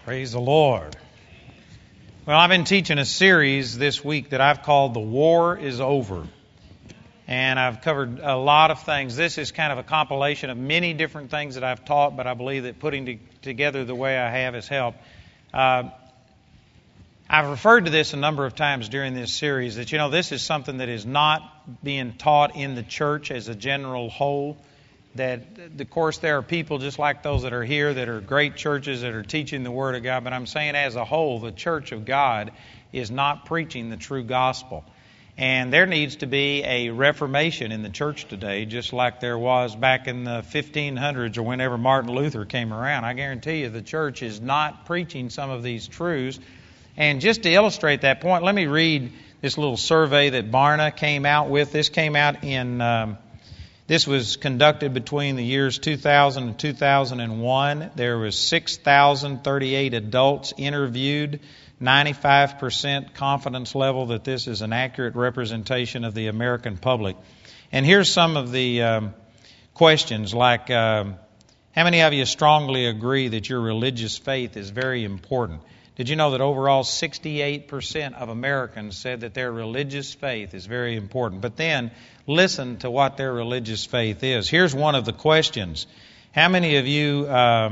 Praise the Lord. Well, I've been teaching a series this week that I've called The War is Over. And I've covered a lot of things. This is kind of a compilation of many different things that I've taught, but I believe that putting together the way I have has helped. I've referred to this a number of times during this series, that, this is something that is not being taught in the church as a general whole. That, of course, there are people just like those that are here that are great churches that are teaching the Word of God, but I'm saying as a whole, the church of God is not preaching the true gospel. And there needs to be a reformation in the church today, just like there was back in the 1500s or whenever Martin Luther came around. I guarantee you the church is not preaching some of these truths. And just to illustrate that point, let me read this little survey that Barna came out with. This came out in... This was conducted between the years 2000 and 2001. There was 6,038 adults interviewed, 95% confidence level that this is an accurate representation of the American public. And here's some of the questions, like how many of you strongly agree that your religious faith is very important? Did you know that overall 68% of Americans said that their religious faith is very important? But then, listen to what their religious faith is. Here's one of the questions. How many of you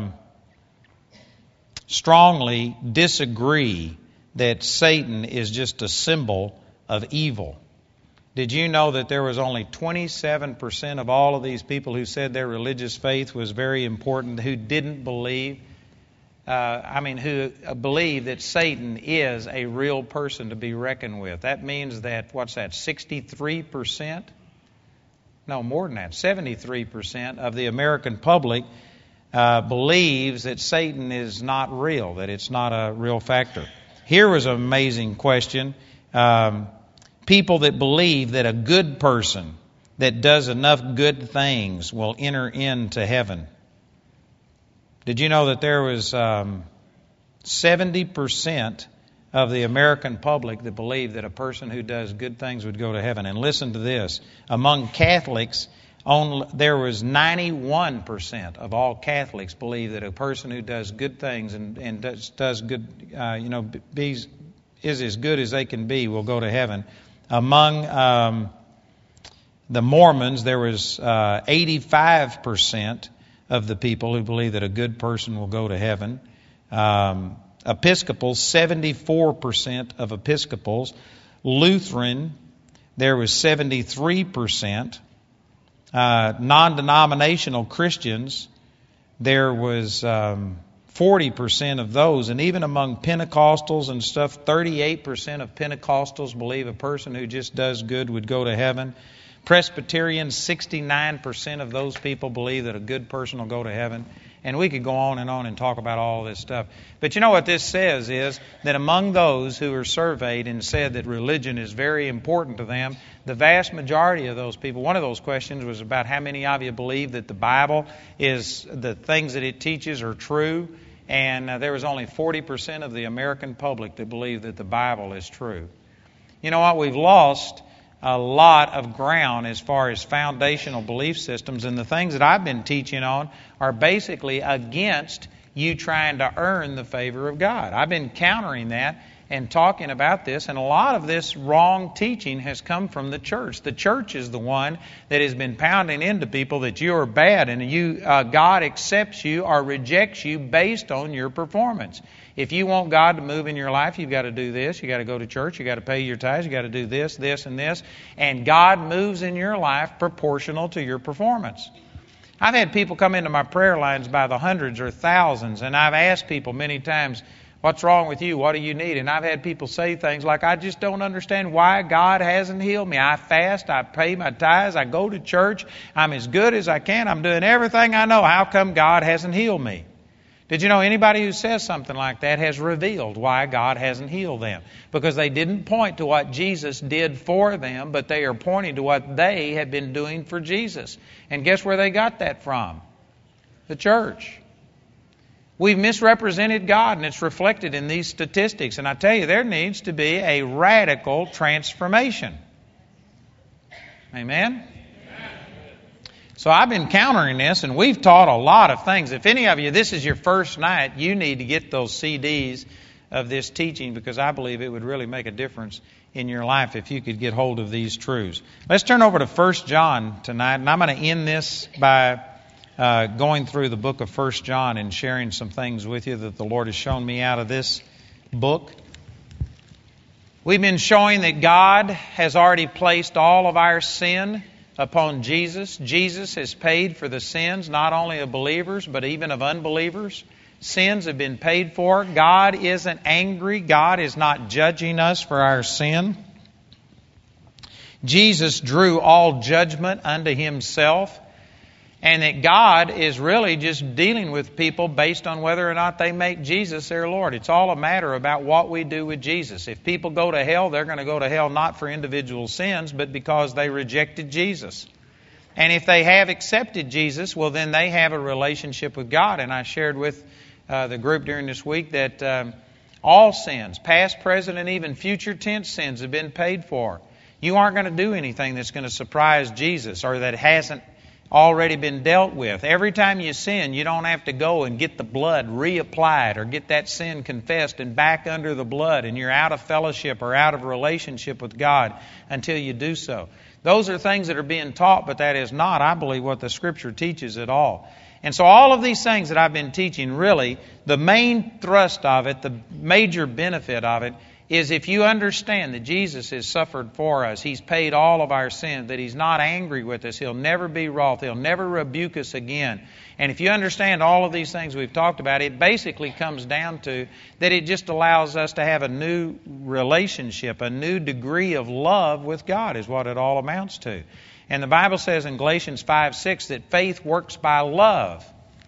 strongly disagree that Satan is just a symbol of evil? Did you know that there was only 27% of all of these people who said their religious faith was very important who didn't believe? Who believe that Satan is a real person to be reckoned with. That means that, 63%? No, more than that. 73% of the American public believes that Satan is not real, that it's not a real factor. Here was an amazing question. People that believe that a good person that does enough good things will enter into heaven. Did you know that there was 70% of the American public that believed that a person who does good things would go to heaven? And listen to this. Among Catholics, there was 91% of all Catholics believe that a person who does good things and does good, is as good as they can be will go to heaven. Among the Mormons, there was 85% of the people who believe that a good person will go to heaven. Episcopals, 74% of Episcopals. Lutheran, there was 73%. Non-denominational Christians, there was 40% of those. And even among Pentecostals and stuff, 38% of Pentecostals believe a person who just does good would go to heaven. Presbyterians, 69% of those people believe that a good person will go to heaven. And we could go on and talk about all this stuff. But you know what this says is that among those who were surveyed and said that religion is very important to them, the vast majority of those people, one of those questions was about how many of you believe that the Bible is, the things that it teaches are true. And there was only 40% of the American public that believed that the Bible is true. You know what? We've lost a lot of ground as far as foundational belief systems, and the things that I've been teaching on are basically against you trying to earn the favor of God. I've been countering that and talking about this, and a lot of this wrong teaching has come from the church. The church is the one that has been pounding into people that you are bad and God accepts you or rejects you based on your performance. If you want God to move in your life, you've got to do this. You've got to go to church. You've got to pay your tithes. You've got to do this, this, and this. And God moves in your life proportional to your performance. I've had people come into my prayer lines by the hundreds or thousands, and I've asked people many times, what's wrong with you? What do you need? And I've had people say things like, I just don't understand why God hasn't healed me. I fast, I pay my tithes, I go to church, I'm as good as I can, I'm doing everything I know. How come God hasn't healed me? Did you know anybody who says something like that has revealed why God hasn't healed them? Because they didn't point to what Jesus did for them, but they are pointing to what they have been doing for Jesus. And guess where they got that from? The church. We've misrepresented God, and it's reflected in these statistics. And I tell you, there needs to be a radical transformation. Amen? So I've been countering this, and we've taught a lot of things. If any of you, this is your first night, you need to get those CDs of this teaching, because I believe it would really make a difference in your life if you could get hold of these truths. Let's turn over to 1 John tonight, and I'm going to end this by going through the book of 1 John and sharing some things with you that the Lord has shown me out of this book. We've been showing that God has already placed all of our sin upon Jesus. Jesus has paid for the sins not only of believers but even of unbelievers. Sins have been paid for. God isn't angry. God is not judging us for our sin. Jesus drew all judgment unto Himself. And that God is really just dealing with people based on whether or not they make Jesus their Lord. It's all a matter about what we do with Jesus. If people go to hell, they're going to go to hell not for individual sins, but because they rejected Jesus. And if they have accepted Jesus, well, then they have a relationship with God. And I shared with the group during this week that all sins, past, present, and even future tense sins, have been paid for. You aren't going to do anything that's going to surprise Jesus or that hasn't already been dealt with. Every time you sin, you don't have to go and get the blood reapplied or get that sin confessed and back under the blood, and you're out of fellowship or out of relationship with God until you do so. Those are things that are being taught, but that is not, I believe, what the Scripture teaches at all. And so all of these things that I've been teaching, really, the main thrust of it, the major benefit of it, is if you understand that Jesus has suffered for us, He's paid all of our sins, that He's not angry with us, He'll never be wroth, He'll never rebuke us again. And if you understand all of these things we've talked about, it basically comes down to that it just allows us to have a new relationship, a new degree of love with God is what it all amounts to. And the Bible says in Galatians 5:6 that faith works by love.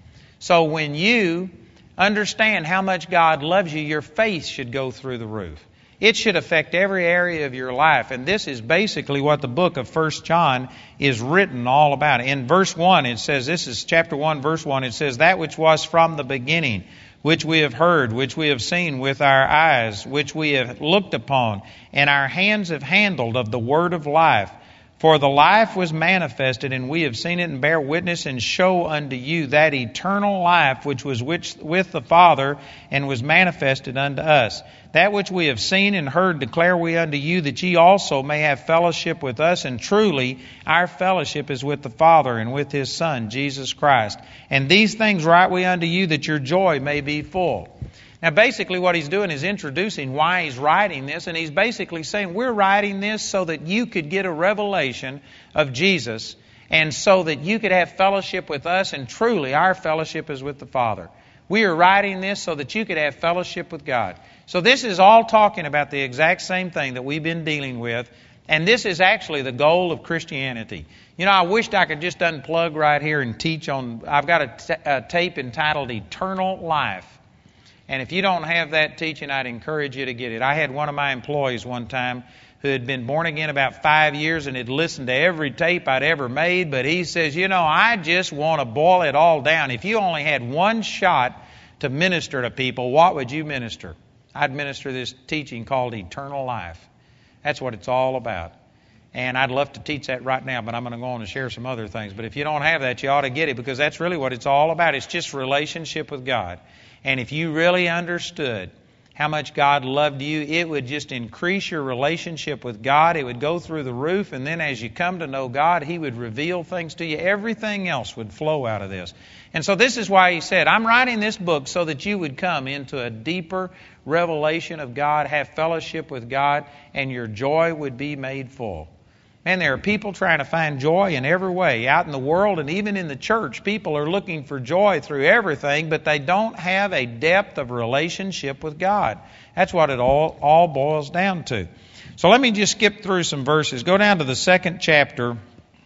So when you understand how much God loves you, your faith should go through the roof. It should affect every area of your life. And this is basically what the book of 1 John is written all about. In verse 1, it says, this is chapter 1, verse 1, it says, that which was from the beginning, which we have heard, which we have seen with our eyes, which we have looked upon, and our hands have handled of the word of life. For the life was manifested, and we have seen it, and bear witness, and show unto you that eternal life which was with the Father, and was manifested unto us. That which we have seen and heard declare we unto you, that ye also may have fellowship with us. And truly our fellowship is with the Father and with His Son, Jesus Christ. And these things write we unto you, that your joy may be full. Now, basically what he's doing is introducing why he's writing this, and he's basically saying we're writing this so that you could get a revelation of Jesus, and so that you could have fellowship with us, and truly our fellowship is with the Father. We are writing this so that you could have fellowship with God. So this is all talking about the exact same thing that we've been dealing with, and this is actually the goal of Christianity. You know, I wished I could just unplug right here and teach on, I've got a tape entitled Eternal Life. And if you don't have that teaching, I'd encourage you to get it. I had one of my employees one time who had been born again about 5 years and had listened to every tape I'd ever made, but he says, you know, I just want to boil it all down. If you only had one shot to minister to people, what would you minister? I'd minister this teaching called Eternal Life. That's what it's all about. And I'd love to teach that right now, but I'm going to go on and share some other things. But if you don't have that, you ought to get it, because that's really what it's all about. It's just relationship with God. And if you really understood how much God loved you, it would just increase your relationship with God. It would go through the roof, and then as you come to know God, He would reveal things to you. Everything else would flow out of this. And so this is why he said, I'm writing this book so that you would come into a deeper revelation of God, have fellowship with God, and your joy would be made full. Man, there are people trying to find joy in every way. Out in the world and even in the church, people are looking for joy through everything, but they don't have a depth of relationship with God. That's what it all boils down to. So let me just skip through some verses. Go down to the 2nd chapter.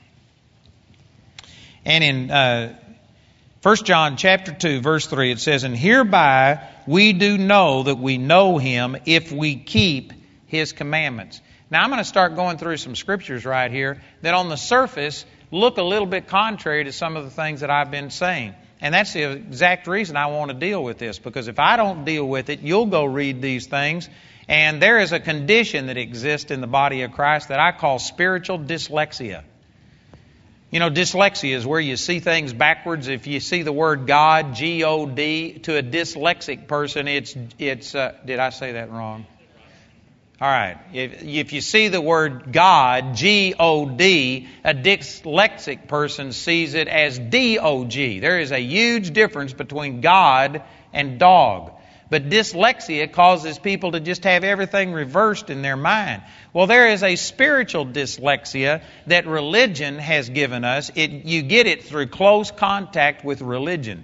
And in 1 John chapter 2, verse 3, it says, And hereby we do know that we know Him if we keep His commandments. Now, I'm going to start going through some scriptures right here that on the surface look a little bit contrary to some of the things that I've been saying. And that's the exact reason I want to deal with this, because if I don't deal with it, you'll go read these things. And there is a condition that exists in the body of Christ that I call spiritual dyslexia. You know, dyslexia is where you see things backwards. If you see the word God, G-O-D, to a dyslexic person, it's did I say that wrong? All right. If you see the word God, G-O-D, a dyslexic person sees it as D-O-G. There is a huge difference between God and dog. But dyslexia causes people to just have everything reversed in their mind. Well, there is a spiritual dyslexia that religion has given us. You get it through close contact with religion.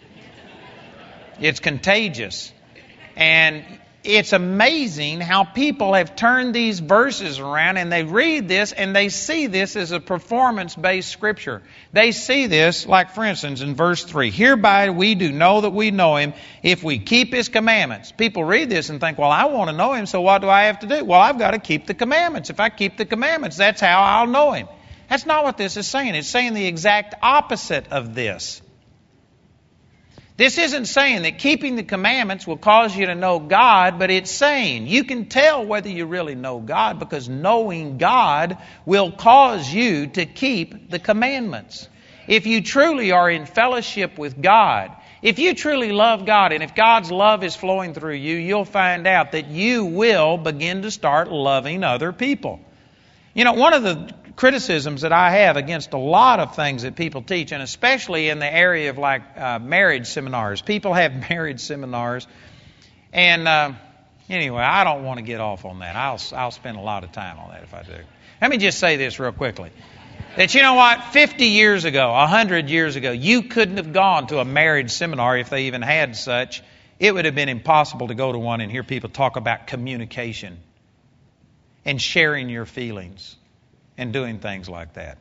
It's contagious. And it's amazing how people have turned these verses around and they read this and they see this as a performance-based scripture. They see this, like for instance in verse 3, hereby we do know that we know Him if we keep His commandments. People read this and think, well, I want to know Him, so what do I have to do? Well, I've got to keep the commandments. If I keep the commandments, that's how I'll know Him. That's not what this is saying. It's saying the exact opposite of this. This isn't saying that keeping the commandments will cause you to know God, but it's saying you can tell whether you really know God because knowing God will cause you to keep the commandments. If you truly are in fellowship with God, if you truly love God, and if God's love is flowing through you, you'll find out that you will begin to start loving other people. You know, one of the criticisms that I have against a lot of things that people teach, and especially in the area of like marriage seminars. People have marriage seminars, and anyway, I don't want to get off on that. I'll spend a lot of time on that if I do. Let me just say this real quickly. That you know what, 50 years ago, 100 years ago, you couldn't have gone to a marriage seminar if they even had such. It would have been impossible to go to one and hear people talk about communication and sharing your feelings and doing things like that.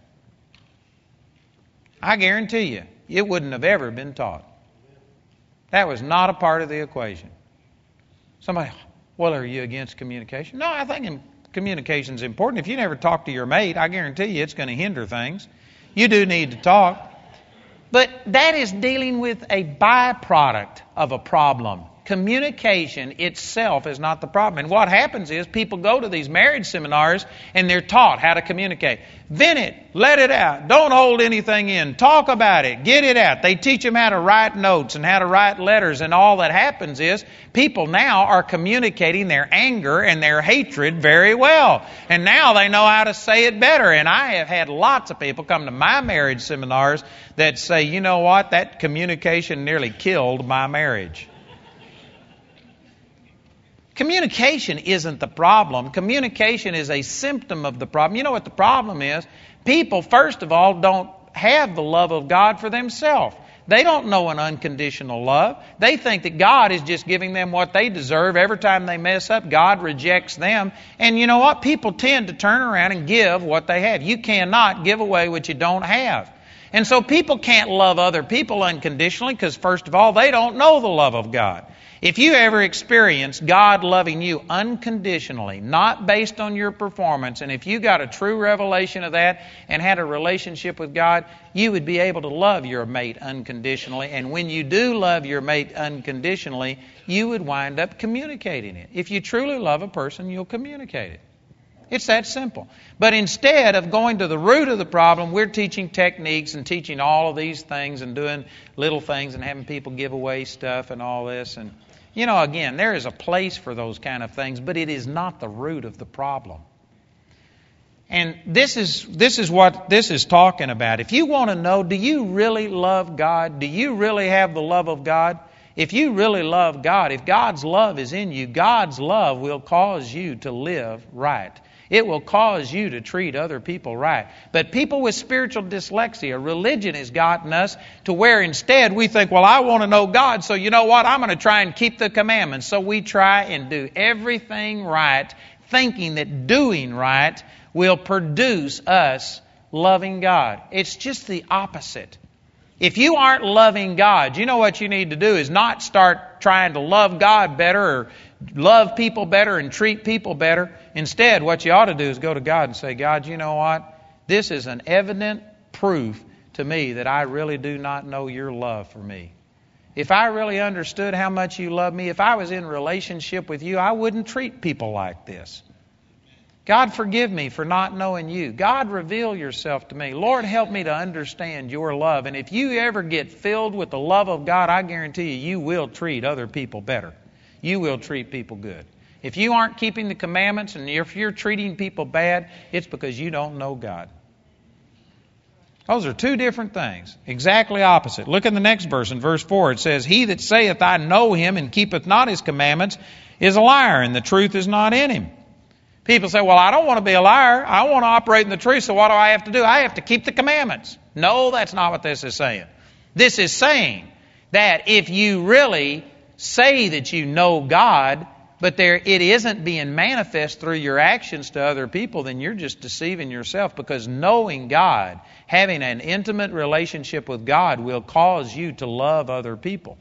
I guarantee you, it wouldn't have ever been taught. That was not a part of the equation. Somebody, well, are you against communication? No, I think communication is important. If you never talk to your mate, I guarantee you it's going to hinder things. You do need to talk. But that is dealing with a byproduct of a problem. Communication itself is not the problem. And what happens is people go to these marriage seminars and they're taught how to communicate. Vent it. Let it out. Don't hold anything in. Talk about it. Get it out. They teach them how to write notes and how to write letters. And all that happens is people now are communicating their anger and their hatred very well. And now they know how to say it better. And I have had lots of people come to my marriage seminars that say, you know what, that communication nearly killed my marriage. Communication isn't the problem. Communication is a symptom of the problem. You know what the problem is? People, first of all, don't have the love of God for themselves. They don't know an unconditional love. They think that God is just giving them what they deserve. Every time they mess up, God rejects them. And you know what? People tend to turn around and give what they have. You cannot give away what you don't have. And so people can't love other people unconditionally because, first of all, they don't know the love of God. If you ever experienced God loving you unconditionally, not based on your performance, and if you got a true revelation of that and had a relationship with God, you would be able to love your mate unconditionally. And when you do love your mate unconditionally, you would wind up communicating it. If you truly love a person, you'll communicate it. It's that simple. But instead of going to the root of the problem, we're teaching techniques and teaching all of these things and doing little things and having people give away stuff and all this. And, you know, again, there is a place for those kind of things, but it is not the root of the problem. And this is what this is talking about. If you want to know, do you really love God? Do you really have the love of God? If you really love God, if God's love is in you, God's love will cause you to live right. It will cause you to treat other people right. But people with spiritual dyslexia, religion has gotten us to where instead we think, well, I want to know God, so you know what? I'm going to try and keep the commandments. So we try and do everything right, thinking that doing right will produce us loving God. It's just the opposite. If you aren't loving God, you know what you need to do is not start trying to love God better or love people better and treat people better. Instead, what you ought to do is go to God and say, God, you know what? This is an evident proof to me that I really do not know your love for me. If I really understood how much you love me, if I was in relationship with you, I wouldn't treat people like this. God, forgive me for not knowing you. God, reveal yourself to me. Lord, help me to understand your love. And if you ever get filled with the love of God, I guarantee you will treat other people better. You will treat people good. If you aren't keeping the commandments and if you're treating people bad, it's because you don't know God. Those are two different things, exactly opposite. Look in the next verse, in verse 4. It says, He that saith, I know him, and keepeth not his commandments, is a liar, and the truth is not in him. People say, well, I don't want to be a liar. I want to operate in the truth, so what do I have to do? I have to keep the commandments. No, that's not what this is saying. This is saying that if you really say that you know God, but it isn't being manifest through your actions to other people, then you're just deceiving yourself, because knowing God, having an intimate relationship with God, will cause you to love other people.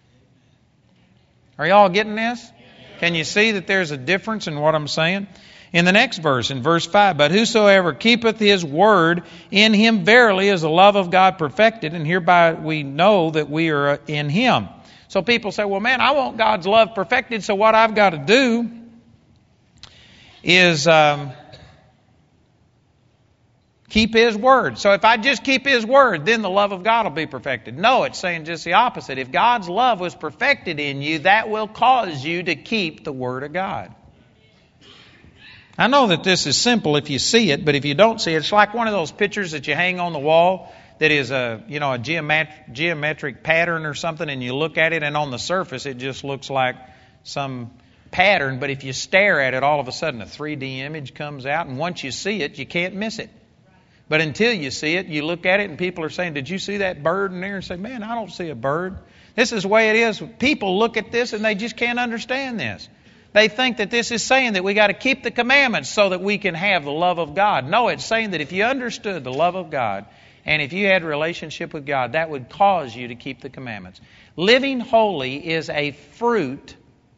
Are y'all getting this? Can you see that there's a difference in what I'm saying? In the next verse, in verse 5, But whosoever keepeth his word, in him verily is the love of God perfected, and hereby we know that we are in him. So people say, well, man, I want God's love perfected, so what I've got to do is keep his word. So if I just keep his word, then the love of God will be perfected. No, it's saying just the opposite. If God's love was perfected in you, that will cause you to keep the word of God. I know that this is simple if you see it, but if you don't see it, it's like one of those pictures that you hang on the wall that is a geometric pattern or something, and you look at it, and on the surface it just looks like some pattern, but if you stare at it, all of a sudden a 3D image comes out, and once you see it, you can't miss it. But until you see it, you look at it, and people are saying, did you see that bird in there? And say, man, I don't see a bird. This is the way it is. People look at this, and they just can't understand this. They think that this is saying that we got to keep the commandments so that we can have the love of God. No, it's saying that if you understood the love of God, and if you had a relationship with God, that would cause you to keep the commandments. Living holy is a fruit,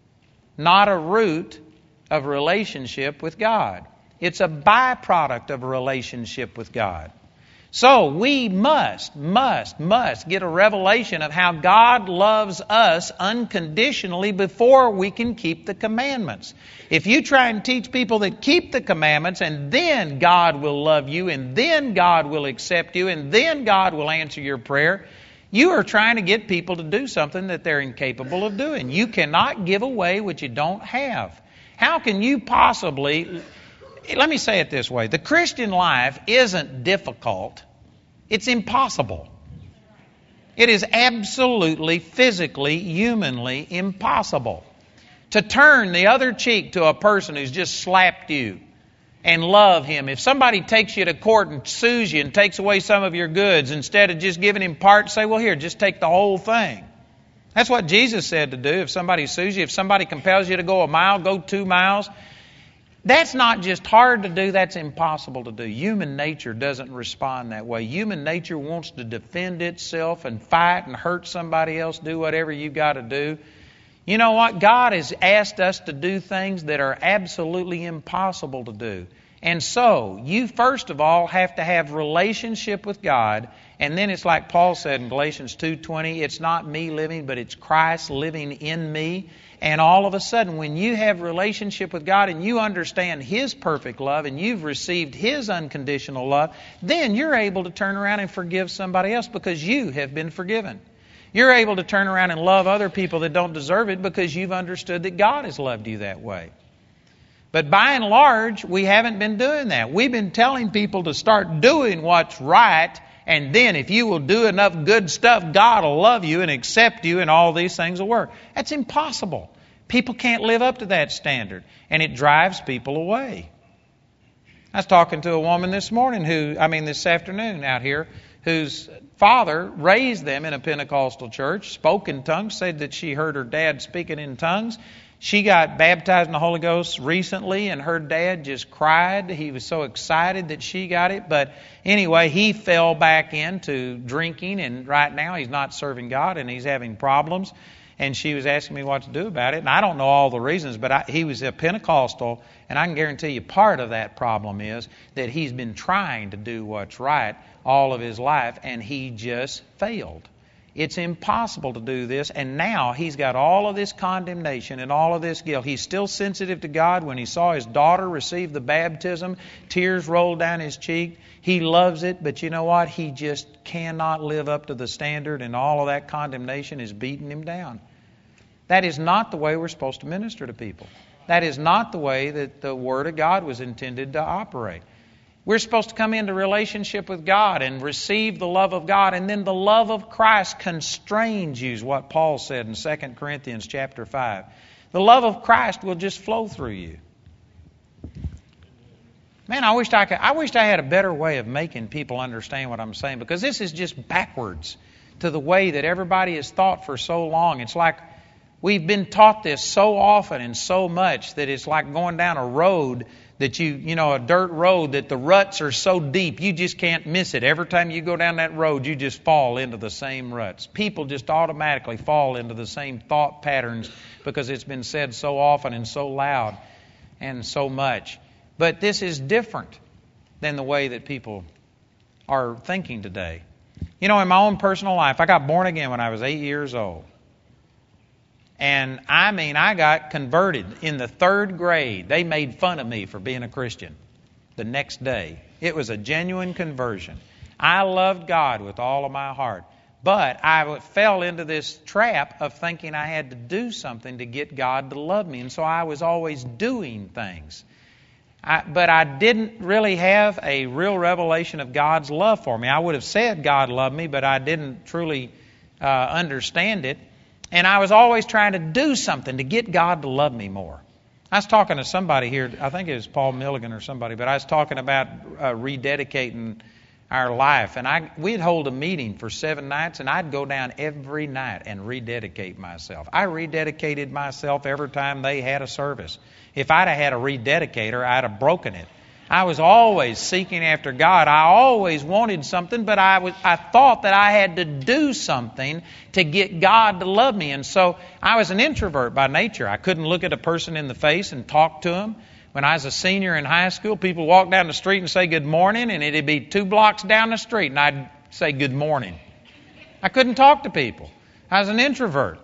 not a root, of relationship with God. It's a byproduct of a relationship with God. So we must get a revelation of how God loves us unconditionally before we can keep the commandments. If you try and teach people that keep the commandments and then God will love you and then God will accept you and then God will answer your prayer, you are trying to get people to do something that they're incapable of doing. You cannot give away what you don't have. How can you possibly... Let me say it this way. The Christian life isn't difficult. It's impossible. It is absolutely, physically, humanly impossible. To turn the other cheek to a person who's just slapped you and love him. If somebody takes you to court and sues you and takes away some of your goods, instead of just giving him part, say, well, here, just take the whole thing. That's what Jesus said to do. If somebody sues you, if somebody compels you to go a mile, go 2 miles. That's not just hard to do, that's impossible to do. Human nature doesn't respond that way. Human nature wants to defend itself and fight and hurt somebody else, do whatever you've got to do. You know what? God has asked us to do things that are absolutely impossible to do. And so, you first of all have to have relationship with God, and then it's like Paul said in Galatians 2:20, it's not me living, but it's Christ living in me. And all of a sudden, when you have relationship with God and you understand His perfect love and you've received His unconditional love, then you're able to turn around and forgive somebody else because you have been forgiven. You're able to turn around and love other people that don't deserve it because you've understood that God has loved you that way. But by and large, we haven't been doing that. We've been telling people to start doing what's right, and then if you will do enough good stuff, God will love you and accept you and all these things will work. That's impossible. People can't live up to that standard, and it drives people away. I was talking to a woman this afternoon out here, whose father raised them in a Pentecostal church, spoke in tongues, said that she heard her dad speaking in tongues. She got baptized in the Holy Ghost recently, and her dad just cried. He was so excited that she got it. But anyway, he fell back into drinking, and right now he's not serving God, and he's having problems. And she was asking me what to do about it. And I don't know all the reasons, but he was a Pentecostal, and I can guarantee you part of that problem is that he's been trying to do what's right all of his life, and he just failed. It's impossible to do this, and now he's got all of this condemnation and all of this guilt. He's still sensitive to God. When he saw his daughter receive the baptism, tears rolled down his cheek. He loves it, but you know what? He just cannot live up to the standard, and all of that condemnation is beating him down. That is not the way we're supposed to minister to people. That is not the way that the Word of God was intended to operate. We're supposed to come into relationship with God and receive the love of God, and then the love of Christ constrains you, is what Paul said in 2 Corinthians chapter 5. The love of Christ will just flow through you. Man, I wished I had a better way of making people understand what I'm saying, because this is just backwards to the way that everybody has thought for so long. It's like we've been taught this so often and so much that it's like going down a road that a dirt road, that the ruts are so deep you just can't miss it. Every time you go down that road, you just fall into the same ruts. People just automatically fall into the same thought patterns because it's been said so often and so loud and so much. But this is different than the way that people are thinking today. In my own personal life, I got born again when I was 8 years old. And I got converted in the 3rd grade. They made fun of me for being a Christian the next day. It was a genuine conversion. I loved God with all of my heart. But I fell into this trap of thinking I had to do something to get God to love me. And so I was always doing things. But I didn't really have a real revelation of God's love for me. I would have said God loved me, but I didn't truly understand it. And I was always trying to do something to get God to love me more. I was talking to somebody here, I think it was Paul Milligan or somebody, but I was talking about rededicating our life. And we'd hold a meeting for 7 nights, and I'd go down every night and rededicate myself. I rededicated myself every time they had a service. If I'd have had a rededicator, I'd have broken it. I was always seeking after God. I always wanted something, but I thought that I had to do something to get God to love me. And so I was an introvert by nature. I couldn't look at a person in the face and talk to them. When I was a senior in high school, people walked down the street and say good morning, and it'd be 2 blocks down the street, and I'd say good morning. I couldn't talk to people. I was an introvert.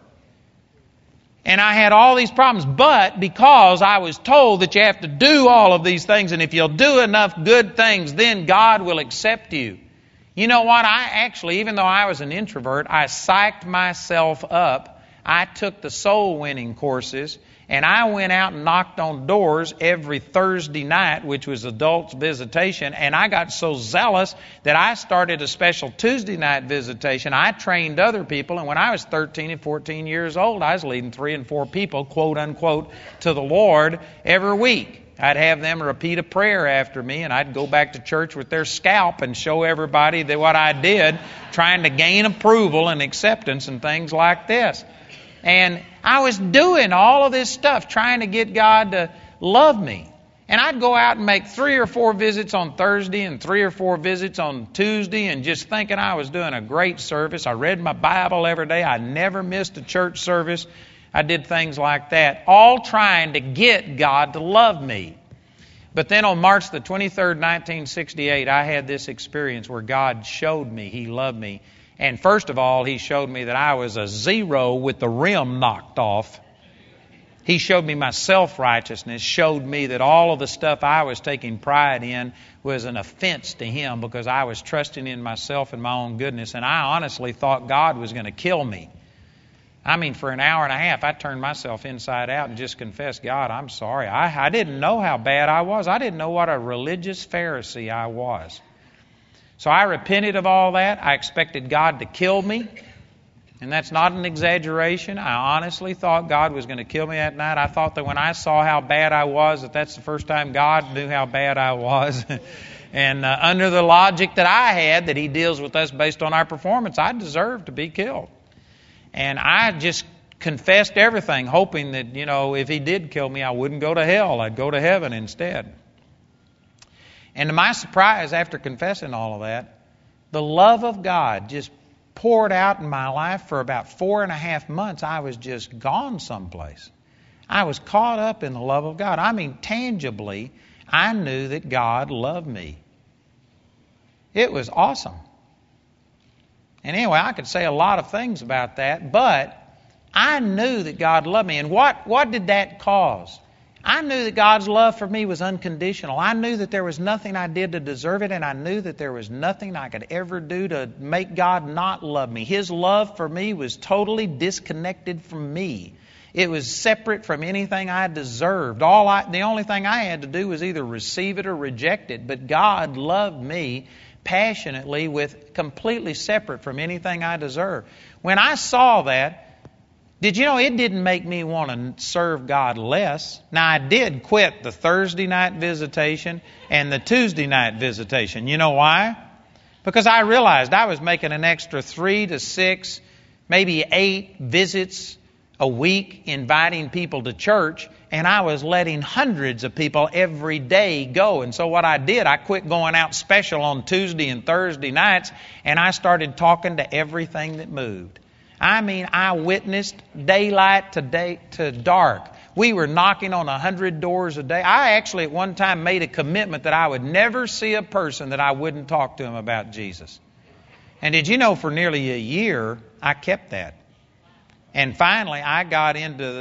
And I had all these problems, but because I was told that you have to do all of these things, and if you'll do enough good things, then God will accept you. You know what? Even though I was an introvert, I psyched myself up. I took the soul winning courses, and I went out and knocked on doors every Thursday night, which was adults visitation, and I got so zealous that I started a special Tuesday night visitation. I trained other people, and when I was 13 and 14 years old, I was leading 3 and 4 people, quote unquote, to the Lord every week. I'd have them repeat a prayer after me, and I'd go back to church with their scalp and show everybody that what I did, trying to gain approval and acceptance and things like this. And I was doing all of this stuff, trying to get God to love me. And I'd go out and make 3 or 4 visits on Thursday and 3 or 4 visits on Tuesday, and just thinking I was doing a great service. I read my Bible every day. I never missed a church service. I did things like that, all trying to get God to love me. But then on March the 23rd, 1968, I had this experience where God showed me He loved me. And first of all, He showed me that I was a 0 with the rim knocked off. He showed me my self-righteousness, showed me that all of the stuff I was taking pride in was an offense to Him because I was trusting in myself and my own goodness. And I honestly thought God was going to kill me. For an hour and a half, I turned myself inside out and just confessed, God, I'm sorry. I didn't know how bad I was. I didn't know what a religious Pharisee I was. So I repented of all that. I expected God to kill me. And that's not an exaggeration. I honestly thought God was going to kill me that night. I thought that when I saw how bad I was, that's the first time God knew how bad I was. And under the logic that I had, that He deals with us based on our performance, I deserved to be killed. And I just confessed everything, hoping that, if He did kill me, I wouldn't go to hell. I'd go to heaven instead. And to my surprise, after confessing all of that, the love of God just poured out in my life. For about 4.5 months. I was just gone someplace. I was caught up in the love of God. Tangibly, I knew that God loved me. It was awesome. And anyway, I could say a lot of things about that, but I knew that God loved me. And what did that cause? I knew that God's love for me was unconditional. I knew that there was nothing I did to deserve it, and I knew that there was nothing I could ever do to make God not love me. His love for me was totally disconnected from me. It was separate from anything I deserved. The only thing I had to do was either receive it or reject it. But God loved me passionately, with completely separate from anything I deserved. When I saw that, did you know it didn't make me want to serve God less? Now, I did quit the Thursday night visitation and the Tuesday night visitation. You know why? Because I realized I was making an extra 3 to 6, maybe 8 visits a week inviting people to church, and I was letting hundreds of people every day go. And so what I did, I quit going out special on Tuesday and Thursday nights, and I started talking to everything that moved. I mean, I witnessed daylight to dark. We were knocking on 100 doors a day. I actually at one time made a commitment that I would never see a person that I wouldn't talk to him about Jesus. And did you know for nearly a year, I kept that. And finally, I got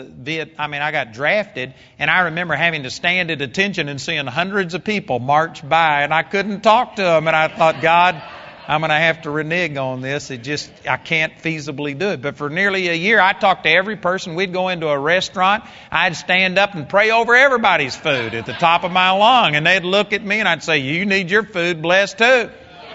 I got drafted, and I remember having to stand at attention and seeing hundreds of people march by, and I couldn't talk to them. And I thought, God, I'm going to have to renege on this. I can't feasibly do it. But for nearly a year, I talked to every person. We'd go into a restaurant. I'd stand up and pray over everybody's food at the top of my lung. And they'd look at me and I'd say, you need your food blessed too.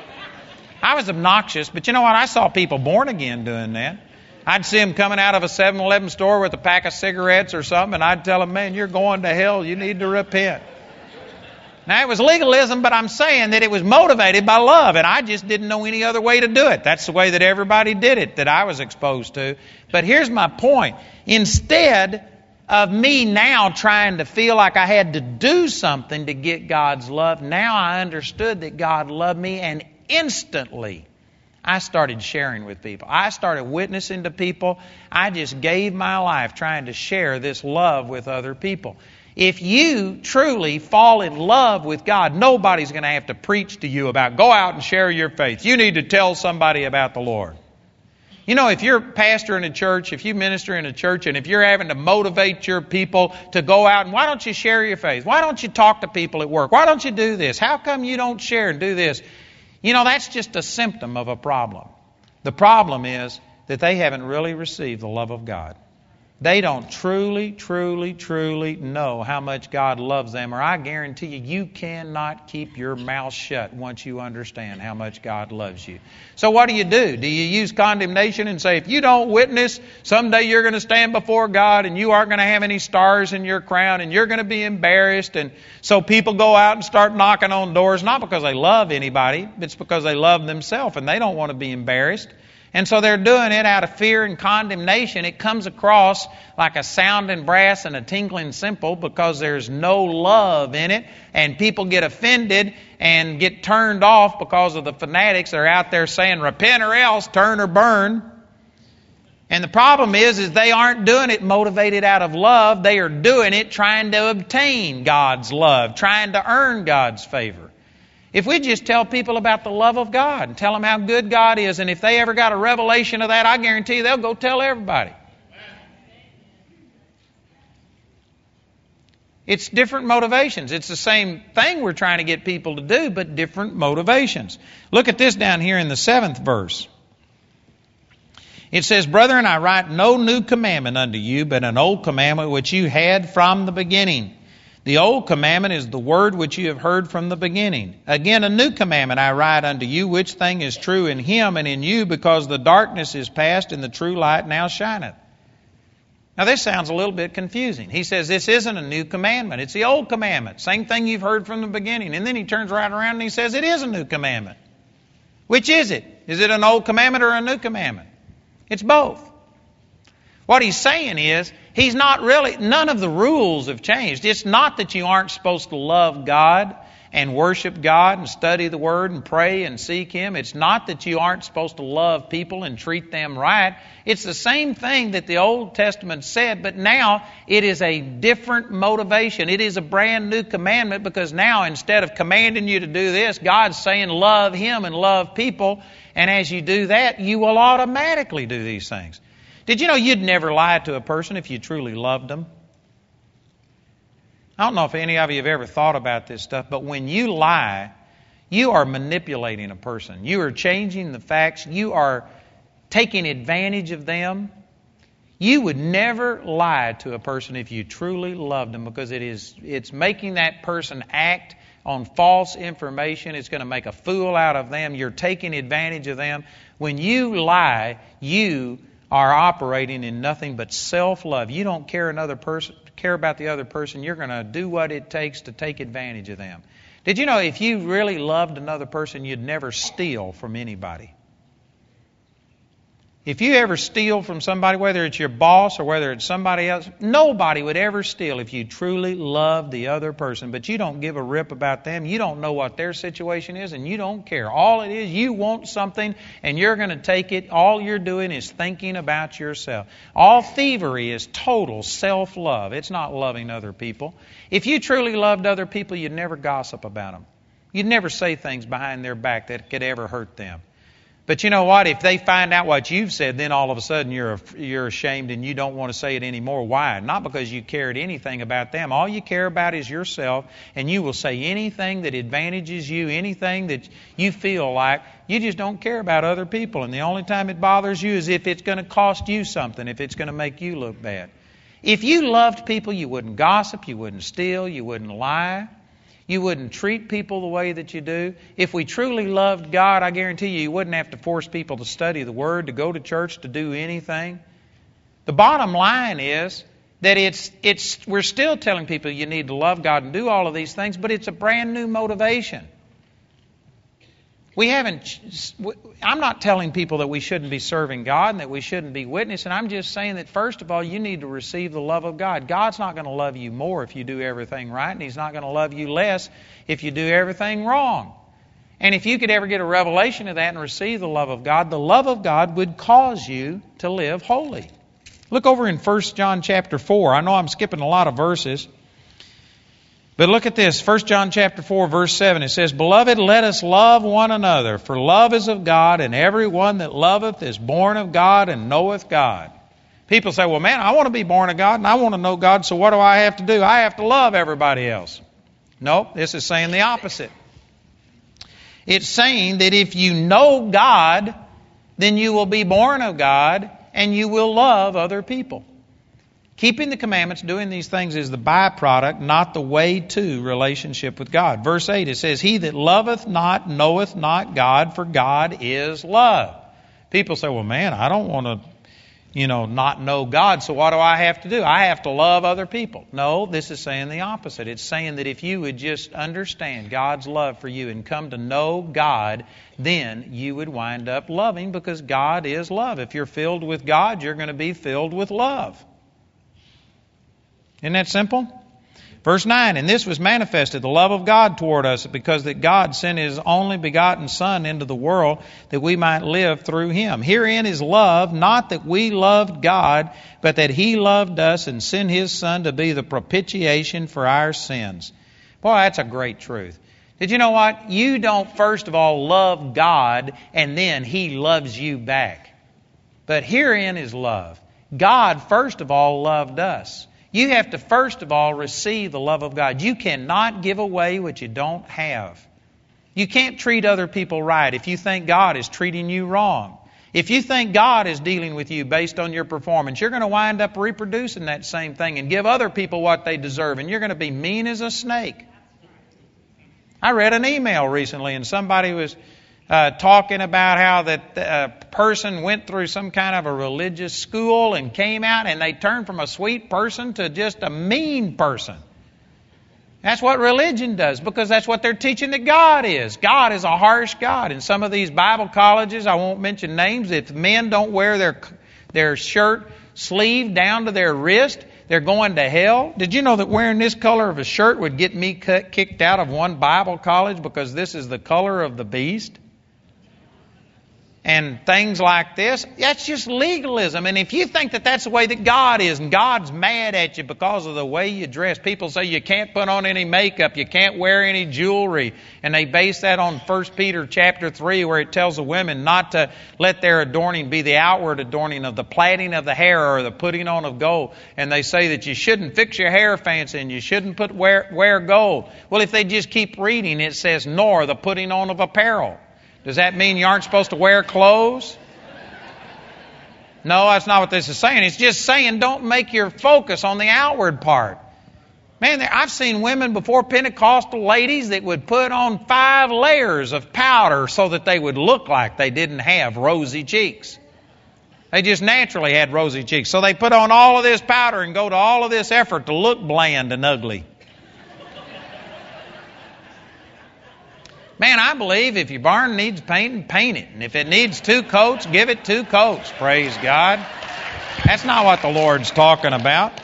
I was obnoxious, but you know what? I saw people born again doing that. I'd see them coming out of a 7-Eleven store with a pack of cigarettes or something, and I'd tell them, man, you're going to hell. You need to repent. Now, it was legalism, but I'm saying that it was motivated by love, and I just didn't know any other way to do it. That's the way that everybody did it that I was exposed to. But here's my point. Instead of me now trying to feel like I had to do something to get God's love, now I understood that God loved me, and instantly I started sharing with people. I started witnessing to people. I just gave my life trying to share this love with other people. If you truly fall in love with God, nobody's going to have to preach to you about go out and share your faith. You need to tell somebody about the Lord. You know, if you're a pastor in a church, if you minister in a church, and if you're having to motivate your people to go out, and why don't you share your faith? Why don't you talk to people at work? Why don't you do this? How come you don't share and do this? You know, that's just a symptom of a problem. The problem is that they haven't really received the love of God. They don't truly know how much God loves them, or I guarantee you cannot keep your mouth shut once you understand how much God loves you. So what do? Do you use condemnation and say, if you don't witness, someday you're going to stand before God and you aren't going to have any stars in your crown and you're going to be embarrassed? And so people go out and start knocking on doors, not because they love anybody, but it's because they love themselves and they don't want to be embarrassed. And so they're doing it out of fear and condemnation. It comes across like a sounding brass and a tinkling cymbal because there's no love in it. And people get offended and get turned off because of the fanatics that are out there saying, repent or else, turn or burn. And the problem is they aren't doing it motivated out of love. They are doing it trying to obtain God's love, trying to earn God's favor. If we just tell people about the love of God and tell them how good God is, and if they ever got a revelation of that, I guarantee you they'll go tell everybody. It's different motivations. It's the same thing we're trying to get people to do, but different motivations. Look at this down here in the 7th verse. It says, Brethren, I write no new commandment unto you, but an old commandment which you had from the beginning. The old commandment is the word which you have heard from the beginning. Again, a new commandment I write unto you, which thing is true in him and in you, because the darkness is past and the true light now shineth. Now this sounds a little bit confusing. He says this isn't a new commandment. It's the old commandment. Same thing you've heard from the beginning. And then he turns right around and he says it is a new commandment. Which is it? Is it an old commandment or a new commandment? It's both. What he's saying is, none of the rules have changed. It's not that you aren't supposed to love God and worship God and study the Word and pray and seek Him. It's not that you aren't supposed to love people and treat them right. It's the same thing that the Old Testament said, but now it is a different motivation. It is a brand new commandment, because now instead of commanding you to do this, God's saying love Him and love people. And as you do that, you will automatically do these things. Did you know you'd never lie to a person if you truly loved them? I don't know if any of you have ever thought about this stuff, but when you lie, you are manipulating a person. You are changing the facts. You are taking advantage of them. You would never lie to a person if you truly loved them, because it's making that person act on false information. It's going to make a fool out of them. You're taking advantage of them. When you lie, you are operating in nothing but self-love. You don't care about the other person. You're going to do what it takes to take advantage of them. Did you know if you really loved another person, you'd never steal from anybody? If you ever steal from somebody, whether it's your boss or whether it's somebody else, nobody would ever steal if you truly loved the other person. But you don't give a rip about them. You don't know what their situation is, and you don't care. All it is, you want something, and you're going to take it. All you're doing is thinking about yourself. All thievery is total self-love. It's not loving other people. If you truly loved other people, you'd never gossip about them. You'd never say things behind their back that could ever hurt them. But you know what? If they find out what you've said, then all of a sudden you're ashamed and you don't want to say it anymore. Why? Not because you cared anything about them. All you care about is yourself, and you will say anything that advantages you, anything that you feel like. You just don't care about other people. And the only time it bothers you is if it's going to cost you something, if it's going to make you look bad. If you loved people, you wouldn't gossip, you wouldn't steal, you wouldn't lie. You wouldn't treat people the way that you do. If we truly loved God, I guarantee you wouldn't have to force people to study the Word, to go to church, to do anything. The bottom line is that we're still telling people you need to love God and do all of these things, but it's a brand new motivation. I'm not telling people that we shouldn't be serving God and that we shouldn't be witnessing. I'm just saying that, first of all, you need to receive the love of God. God's not going to love you more if you do everything right, and He's not going to love you less if you do everything wrong. And if you could ever get a revelation of that and receive the love of God would cause you to live holy. Look over in 1 John chapter 4. I know I'm skipping a lot of verses. But look at this, 1 John chapter 4, verse 7. It says, "Beloved, let us love one another, for love is of God, and every one that loveth is born of God and knoweth God." People say, well, man, I want to be born of God, and I want to know God, so what do I have to do? I have to love everybody else. No, this is saying the opposite. It's saying that if you know God, then you will be born of God, and you will love other people. Keeping the commandments, doing these things is the byproduct, not the way to relationship with God. Verse 8, it says, "He that loveth not knoweth not God, for God is love." People say, well, man, I don't want to, not know God, so what do I have to do? I have to love other people. No, this is saying the opposite. It's saying that if you would just understand God's love for you and come to know God, then you would wind up loving, because God is love. If you're filled with God, you're going to be filled with love. Isn't that simple? Verse 9, "And this was manifested, the love of God toward us, because that God sent His only begotten Son into the world, that we might live through Him. Herein is love, not that we loved God, but that He loved us and sent His Son to be the propitiation for our sins." Boy, that's a great truth. Did you know what? You don't first of all love God and then He loves you back. But herein is love. God first of all loved us. You have to first of all receive the love of God. You cannot give away what you don't have. You can't treat other people right if you think God is treating you wrong. If you think God is dealing with you based on your performance, you're going to wind up reproducing that same thing and give other people what they deserve, and you're going to be mean as a snake. I read an email recently, and somebody was talking about how that person went through some kind of a religious school and came out and they turned from a sweet person to just a mean person. That's what religion does, because that's what they're teaching that God is. God is a harsh God. In some of these Bible colleges, I won't mention names, if men don't wear their shirt sleeve down to their wrist, they're going to hell? Did you know that wearing this color of a shirt would get me kicked out of one Bible college because this is the color of the beast? And things like this, that's just legalism. And if you think that that's the way that God is, and God's mad at you because of the way you dress, people say you can't put on any makeup, you can't wear any jewelry, and they base that on 1 Peter chapter 3, where it tells the women not to let their adorning be the outward adorning of the plaiting of the hair or the putting on of gold. And they say that you shouldn't fix your hair fancy and you shouldn't wear gold. Well, if they just keep reading, it says, nor the putting on of apparel. Does that mean you aren't supposed to wear clothes? No, that's not what this is saying. It's just saying don't make your focus on the outward part. Man, I've seen women before, Pentecostal ladies, that would put on 5 layers of powder so that they would look like they didn't have rosy cheeks. They just naturally had rosy cheeks. So they put on all of this powder and go to all of this effort to look bland and ugly. Man, I believe if your barn needs painting, paint it. And if it needs 2 coats, give it 2 coats. Praise God. That's not what the Lord's talking about.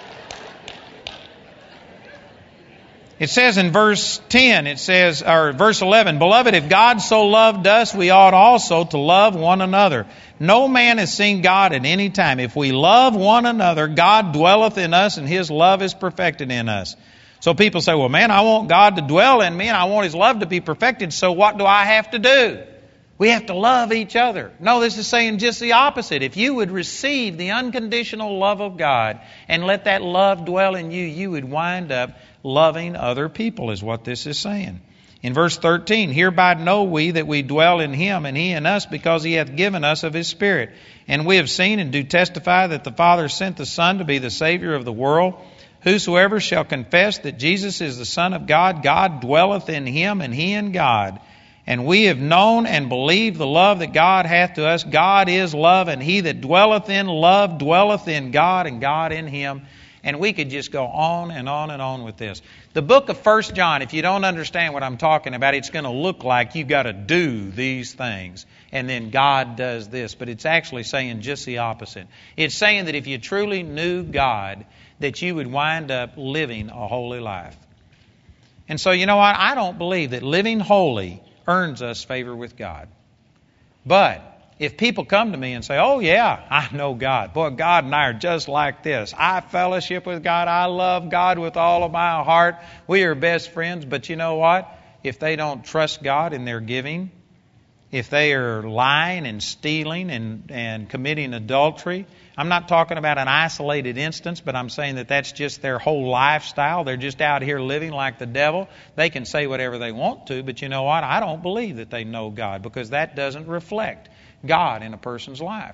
It says in verse 10, verse 11, Beloved, if God so loved us, we ought also to love one another. No man has seen God at any time. If we love one another, God dwelleth in us, and His love is perfected in us. So people say, well, man, I want God to dwell in me and I want His love to be perfected, so what do I have to do? We have to love each other. No, this is saying just the opposite. If you would receive the unconditional love of God and let that love dwell in you, you would wind up loving other people, is what this is saying. In verse 13, Hereby know we that we dwell in Him, and He in us, because He hath given us of His Spirit. And we have seen and do testify that the Father sent the Son to be the Savior of the world. Whosoever shall confess that Jesus is the Son of God, God dwelleth in him, and he in God. And we have known and believed the love that God hath to us. God is love, and he that dwelleth in love dwelleth in God, and God in him. And we could just go on and on and on with this. The book of 1 John, if you don't understand what I'm talking about, it's going to look like you've got to do these things, and then God does this. But it's actually saying just the opposite. It's saying that if you truly knew God, that you would wind up living a holy life. And so, you know what? I don't believe that living holy earns us favor with God. But if people come to me and say, oh yeah, I know God. Boy, God and I are just like this. I fellowship with God. I love God with all of my heart. We are best friends. But you know what? If they don't trust God in their giving, if they are lying and stealing and committing adultery, I'm not talking about an isolated instance, but I'm saying that that's just their whole lifestyle. They're just out here living like the devil. They can say whatever they want to, but you know what? I don't believe that they know God, because that doesn't reflect God in a person's life.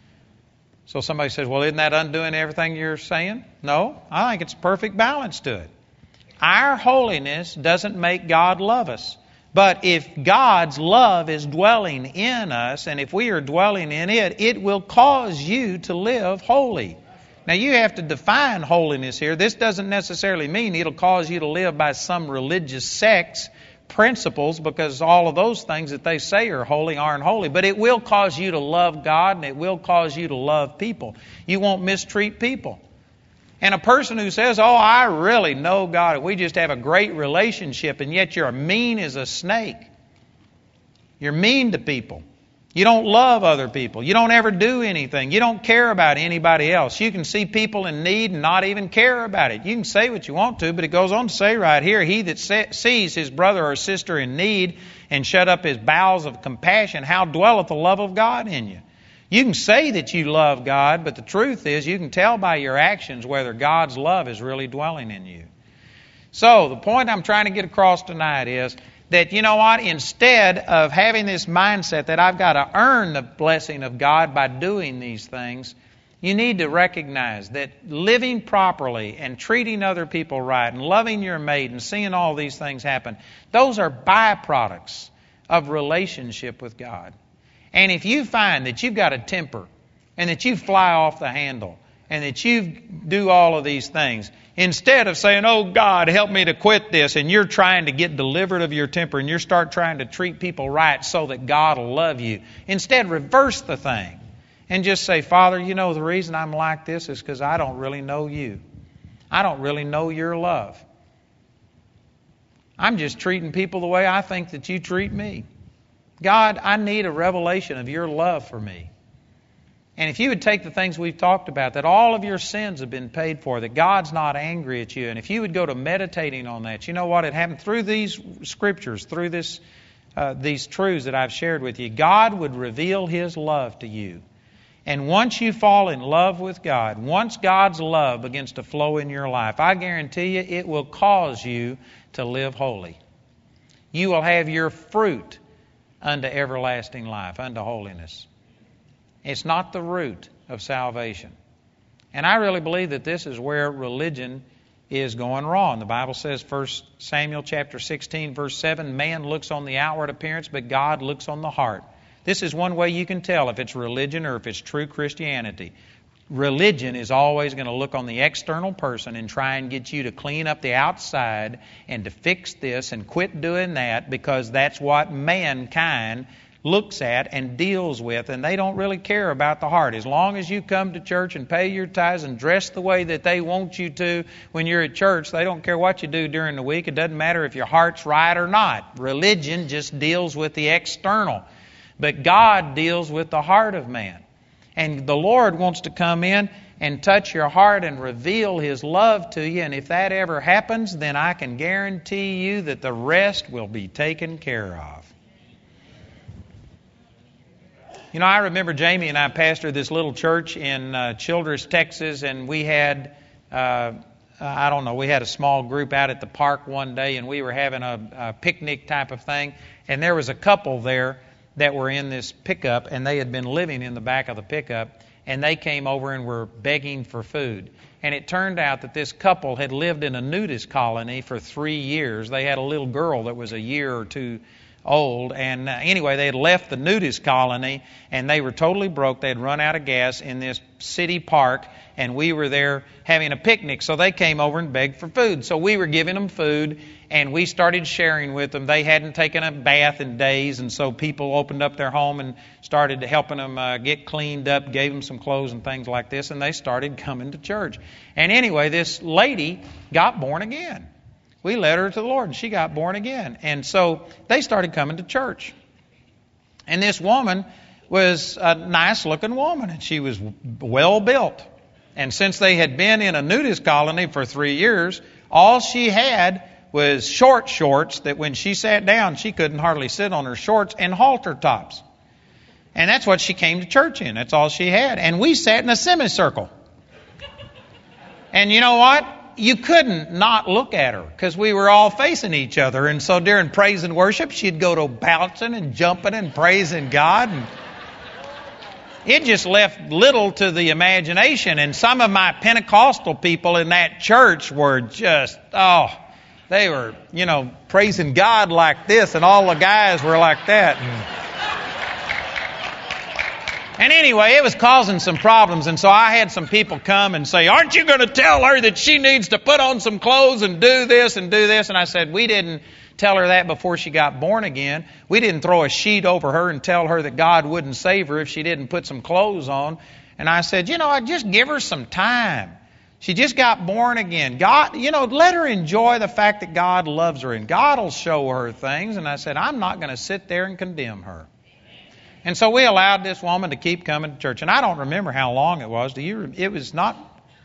So somebody says, well, isn't that undoing everything you're saying? No, I think it's a perfect balance to it. Our holiness doesn't make God love us. But if God's love is dwelling in us, and if we are dwelling in it, it will cause you to live holy. Now, you have to define holiness here. This doesn't necessarily mean it'll cause you to live by some religious sect's principles, because all of those things that they say are holy aren't holy. But it will cause you to love God, and it will cause you to love people. You won't mistreat people. And a person who says, oh, I really know God, we just have a great relationship, and yet you're mean as a snake. You're mean to people. You don't love other people. You don't ever do anything. You don't care about anybody else. You can see people in need and not even care about it. You can say what you want to, but it goes on to say right here, he that sees his brother or sister in need and shut up his bowels of compassion, how dwelleth the love of God in you? You can say that you love God, but the truth is you can tell by your actions whether God's love is really dwelling in you. So the point I'm trying to get across tonight is that, you know what, instead of having this mindset that I've got to earn the blessing of God by doing these things, you need to recognize that living properly and treating other people right and loving your mate and seeing all these things happen, those are byproducts of relationship with God. And if you find that you've got a temper and that you fly off the handle and that you do all of these things, instead of saying, oh, God, help me to quit this, and you're trying to get delivered of your temper and you start trying to treat people right so that God will love you, instead reverse the thing and just say, Father, you know, the reason I'm like this is because I don't really know you. I don't really know your love. I'm just treating people the way I think that you treat me. God, I need a revelation of your love for me. And if you would take the things we've talked about, that all of your sins have been paid for, that God's not angry at you, and if you would go to meditating on that, you know what? It happened through these scriptures, through these truths that I've shared with you. God would reveal His love to you. And once you fall in love with God, once God's love begins to flow in your life, I guarantee you it will cause you to live holy. You will have your fruit unto everlasting life, unto holiness. It's not the root of salvation. And I really believe that this is where religion is going wrong. The Bible says, 1 Samuel chapter 16, verse 7, man looks on the outward appearance, but God looks on the heart. This is one way you can tell if it's religion or if it's true Christianity. Religion is always going to look on the external person and try and get you to clean up the outside and to fix this and quit doing that, because that's what mankind looks at and deals with, and they don't really care about the heart. As long as you come to church and pay your tithes and dress the way that they want you to when you're at church, they don't care what you do during the week. It doesn't matter if your heart's right or not. Religion just deals with the external. But God deals with the heart of man. And the Lord wants to come in and touch your heart and reveal His love to you. And if that ever happens, then I can guarantee you that the rest will be taken care of. You know, I remember Jamie and I pastored this little church in Childress, Texas, and we had, we had a small group out at the park one day, and we were having a picnic type of thing, and there was a couple there that were in this pickup, and they had been living in the back of the pickup, and they came over and were begging for food. And it turned out that this couple had lived in a nudist colony for 3 years. They had a little girl that was a year or two old, and anyway, they had left the nudist colony, and they were totally broke. They had run out of gas in this city park, and we were there having a picnic, so they came over and begged for food. So we were giving them food, and we started sharing with them. They hadn't taken a bath in days, and so people opened up their home and started helping them get cleaned up, gave them some clothes and things like this, and they started coming to church. And anyway, this lady got born again. We led her to the Lord, and she got born again. And so they started coming to church. And this woman was a nice-looking woman, and she was well-built. And since they had been in a nudist colony for 3 years, all she had was short shorts that when she sat down, she couldn't hardly sit on her shorts, and halter tops. And that's what she came to church in. That's all she had. And we sat in a semicircle. And you know what? You couldn't not look at her because we were all facing each other. And so during praise and worship, she'd go to bouncing and jumping and praising God. And it just left little to the imagination. And some of my Pentecostal people in that church were just, they were, praising God like this, and all the guys were like that. And anyway, it was causing some problems, and so I had some people come and say, aren't you going to tell her that she needs to put on some clothes and do this and do this? And I said, we didn't tell her that before she got born again. We didn't throw a sheet over her and tell her that God wouldn't save her if she didn't put some clothes on. And I said, I just give her some time. She just got born again. God, let her enjoy the fact that God loves her, and God will show her things. And I said, I'm not going to sit there and condemn her. And so we allowed this woman to keep coming to church. And I don't remember how long it was. It was not,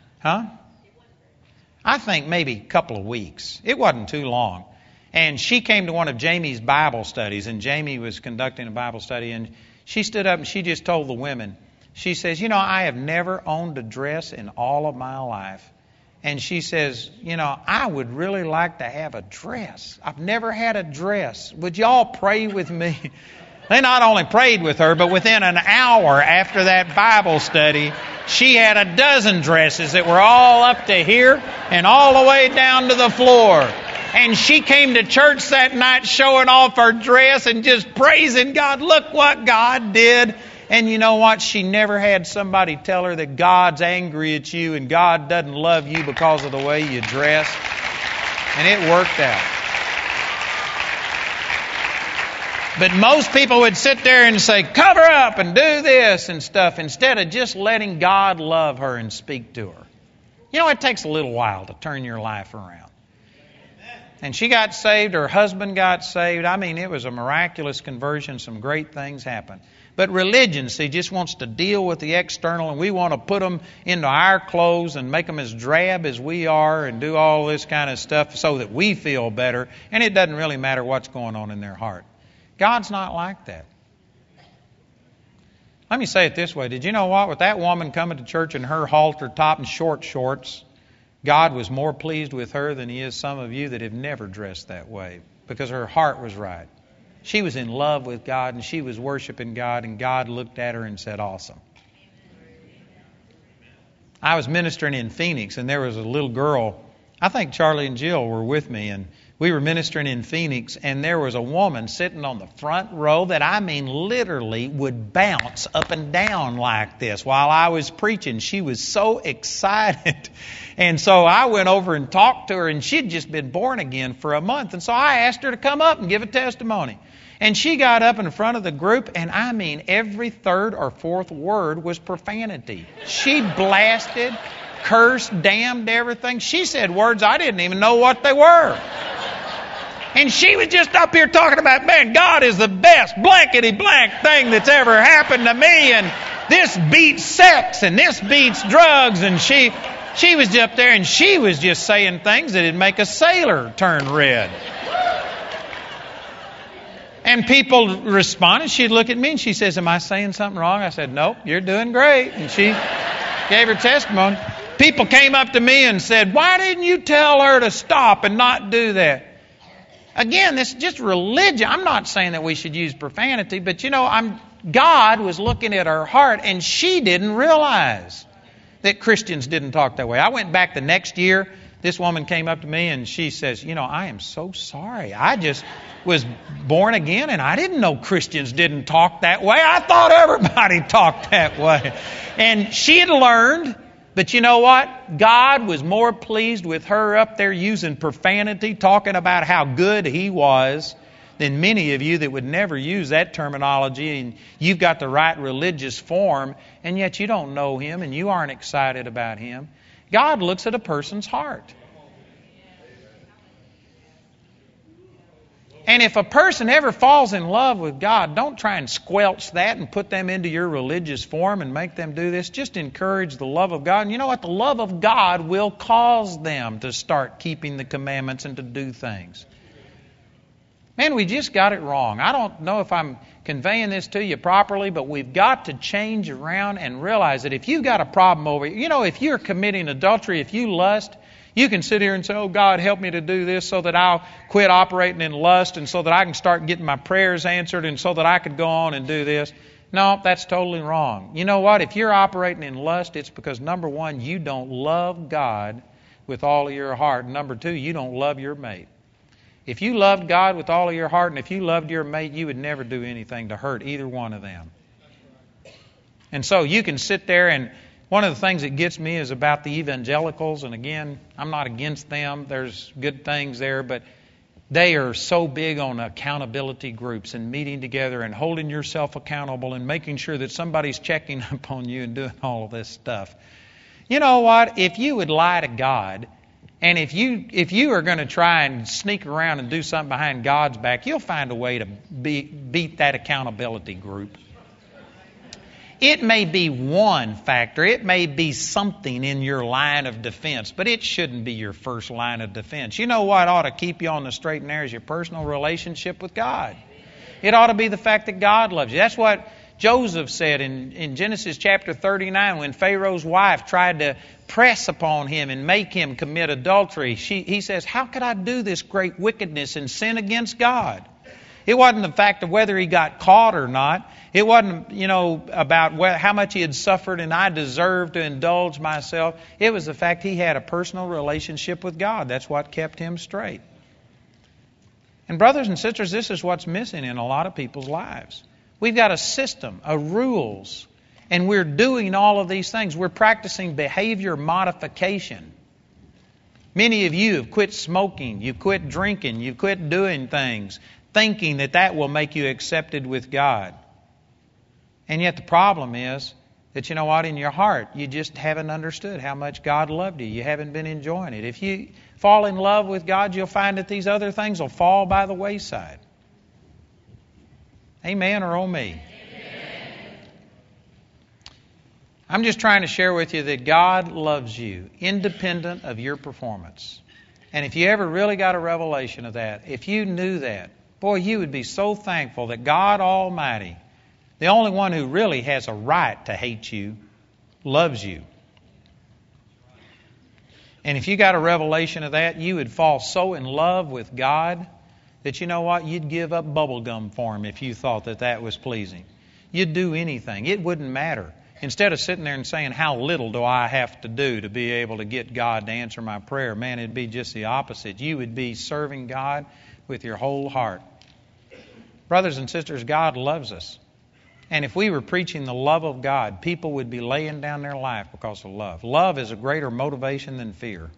I think maybe a couple of weeks. It wasn't too long. And she came to one of Jamie's Bible studies, and Jamie was conducting a Bible study, and she stood up and she just told the women, she says, I have never owned a dress in all of my life. And she says, I would really like to have a dress. I've never had a dress. Would y'all pray with me? They not only prayed with her, but within an hour after that Bible study, she had a dozen dresses that were all up to here and all the way down to the floor. And she came to church that night showing off her dress and just praising God. Look what God did. And you know what? She never had somebody tell her that God's angry at you and God doesn't love you because of the way you dress. And it worked out. But most people would sit there and say, cover up and do this and stuff, instead of just letting God love her and speak to her. You know, it takes a little while to turn your life around. And she got saved, her husband got saved. I mean, it was a miraculous conversion. Some great things happened. But religion, see, just wants to deal with the external, and we want to put them into our clothes and make them as drab as we are and do all this kind of stuff so that we feel better. And it doesn't really matter what's going on in their heart. God's not like that. Let me say it this way. Did you know what? With that woman coming to church in her halter top and short shorts, God was more pleased with her than He is some of you that have never dressed that way, because her heart was right. She was in love with God, and she was worshiping God, and God looked at her and said, awesome. I was ministering in Phoenix, and there was a little girl. I think Charlie and Jill were with me, and we were ministering in Phoenix, and there was a woman sitting on the front row that, I mean, literally would bounce up and down like this while I was preaching. She was so excited. And so I went over and talked to her, and she'd just been born again for a month. And so I asked her to come up and give a testimony. And she got up in front of the group, and I mean, every third or fourth word was profanity. She blasted, cursed, damned everything. She said words I didn't even know what they were. And she was just up here talking about, man, God is the best blankety blank thing that's ever happened to me. And this beats sex and this beats drugs. And she was up there and she was just saying things that'd make a sailor turn red. And people responded. She'd look at me and she says, am I saying something wrong? I said, nope, you're doing great. And she gave her testimony. People came up to me and said, why didn't you tell her to stop and not do that? Again, this is just religion. I'm not saying that we should use profanity, but you know, God was looking at her heart, and she didn't realize that Christians didn't talk that way. I went back the next year. This woman came up to me and she says, you know, I am so sorry. I just was born again and I didn't know Christians didn't talk that way. I thought everybody talked that way. And she had learned. But you know what? God was more pleased with her up there using profanity, talking about how good He was, than many of you that would never use that terminology. And you've got the right religious form, and yet you don't know Him and you aren't excited about Him. God looks at a person's heart. And if a person ever falls in love with God, don't try and squelch that and put them into your religious form and make them do this. Just encourage the love of God. And you know what? The love of God will cause them to start keeping the commandments and to do things. Man, we just got it wrong. I don't know if I'm conveying this to you properly, but we've got to change around and realize that if you've got a problem over, you know, if you're committing adultery, if you lust, you can sit here and say, oh, God, help me to do this so that I'll quit operating in lust and so that I can start getting my prayers answered and so that I could go on and do this. No, that's totally wrong. You know what? If you're operating in lust, it's because, number one, you don't love God with all of your heart. And number two, you don't love your mate. If you loved God with all of your heart and if you loved your mate, you would never do anything to hurt either one of them. And so you can sit there, and one of the things that gets me is about the evangelicals. And again, I'm not against them. There's good things there, but they are so big on accountability groups and meeting together and holding yourself accountable and making sure that somebody's checking up on you and doing all of this stuff. You know what? If you would lie to God, and if you are going to try and sneak around and do something behind God's back, you'll find a way to beat that accountability group. It may be one factor. It may be something in your line of defense, but it shouldn't be your first line of defense. You know what ought to keep you on the straight and narrow is your personal relationship with God. It ought to be the fact that God loves you. That's what Joseph said in Genesis chapter 39 when Pharaoh's wife tried to press upon him and make him commit adultery. He says, how could I do this great wickedness and sin against God? It wasn't the fact of whether he got caught or not. It wasn't, about how much he had suffered and I deserved to indulge myself. It was the fact he had a personal relationship with God. That's what kept him straight. And brothers and sisters, this is what's missing in a lot of people's lives. We've got a system, rules, and we're doing all of these things. We're practicing behavior modification. Many of you have quit smoking, you've quit drinking, you've quit doing things, thinking that will make you accepted with God. And yet the problem is That you know what, in your heart, you just haven't understood how much God loved you. You haven't been enjoying it. If you fall in love with God, you'll find that these other things will fall by the wayside. Amen or oh me? Amen. I'm just trying to share with you that God loves you, independent of your performance. And if you ever really got a revelation of that, if you knew that, boy, you would be so thankful that God Almighty, the only one who really has a right to hate you, loves you. And if you got a revelation of that, you would fall so in love with God that you know what, you'd give up bubble gum for Him if you thought that that was pleasing. You'd do anything. It wouldn't matter. Instead of sitting there and saying, how little do I have to do to be able to get God to answer my prayer, man, it'd be just the opposite. You would be serving God with your whole heart. Brothers and sisters, God loves us. And if we were preaching the love of God, people would be laying down their life because of love. Love is a greater motivation than fear.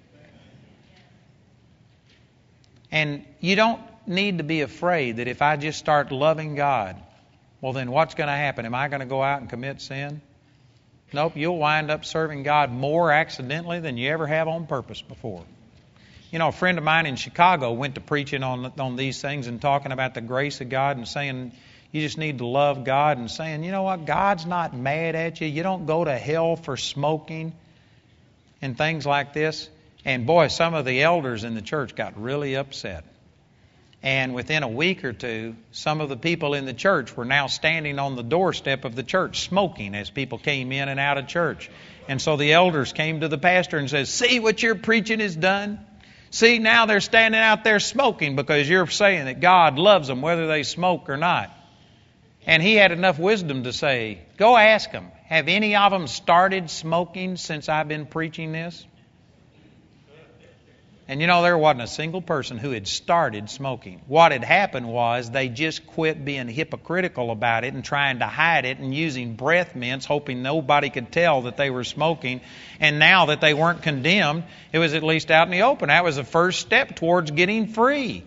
And you don't need to be afraid that if I just start loving God, well then what's going to happen? Am I going to go out and commit sin? Nope, you'll wind up serving God more accidentally than you ever have on purpose before. You know, a friend of mine in Chicago went to preaching on these things and talking about the grace of God and saying you just need to love God and saying, you know what, God's not mad at you. You don't go to hell for smoking and things like this. And boy, some of the elders in the church got really upset. And within a week or two, some of the people in the church were now standing on the doorstep of the church smoking as people came in and out of church. And so the elders came to the pastor and said, see what your preaching has done? See, now they're standing out there smoking because you're saying that God loves them whether they smoke or not. And he had enough wisdom to say, go ask them, have any of them started smoking since I've been preaching this? And you know, there wasn't a single person who had started smoking. What had happened was they just quit being hypocritical about it and trying to hide it and using breath mints, hoping nobody could tell that they were smoking. And now that they weren't condemned, it was at least out in the open. That was the first step towards getting free.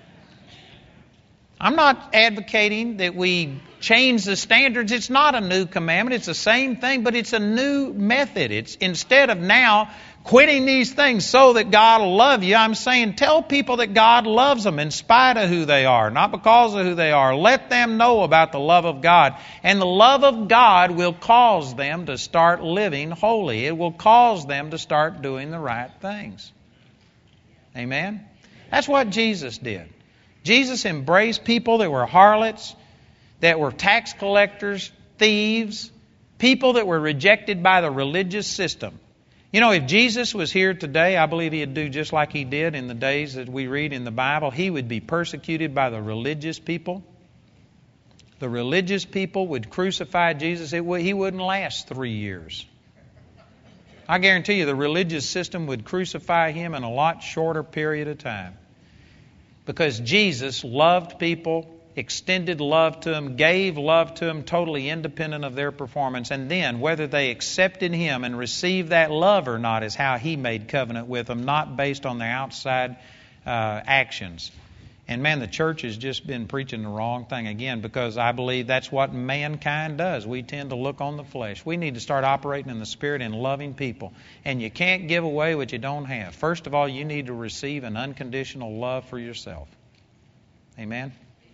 I'm not advocating that we change the standards. It's not a new commandment. It's the same thing, but it's a new method. It's instead of now quitting these things so that God will love you, I'm saying tell people that God loves them in spite of who they are, not because of who they are. Let them know about the love of God. And the love of God will cause them to start living holy. It will cause them to start doing the right things. Amen? That's what Jesus did. Jesus embraced people that were harlots, that were tax collectors, thieves, people that were rejected by the religious system. You know, if Jesus was here today, I believe He'd do just like He did in the days that we read in the Bible. He would be persecuted by the religious people. The religious people would crucify Jesus. He wouldn't last 3 years. I guarantee you the religious system would crucify Him in a lot shorter period of time. Because Jesus loved people, extended love to them, gave love to them, totally independent of their performance. And then, whether they accepted Him and received that love or not is how He made covenant with them, not based on their outside actions. And man, the church has just been preaching the wrong thing again, because I believe that's what mankind does. We tend to look on the flesh. We need to start operating in the Spirit and loving people. And you can't give away what you don't have. First of all, you need to receive an unconditional love for yourself. Amen?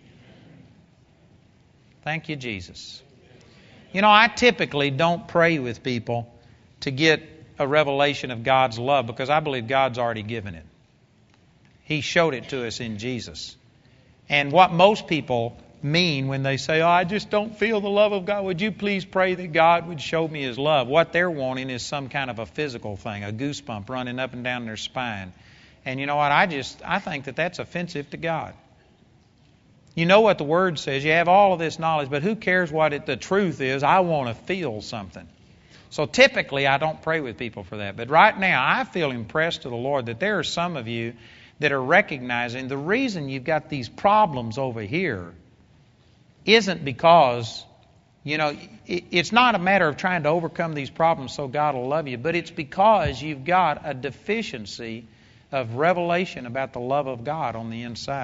Thank you, Jesus. You know, I typically don't pray with people to get a revelation of God's love, because I believe God's already given it. He showed it to us in Jesus. And what most people mean when they say, oh, I just don't feel the love of God, would you please pray that God would show me His love? What they're wanting is some kind of a physical thing, a goosebump running up and down their spine. And you know what? I think that that's offensive to God. You know what the Word says. You have all of this knowledge, but who cares what the truth is? I want to feel something. So typically I don't pray with people for that. But right now I feel impressed to the Lord that there are some of you that are recognizing the reason you've got these problems over here isn't because, you know, it's not a matter of trying to overcome these problems so God will love you, but it's because you've got a deficiency of revelation about the love of God on the inside.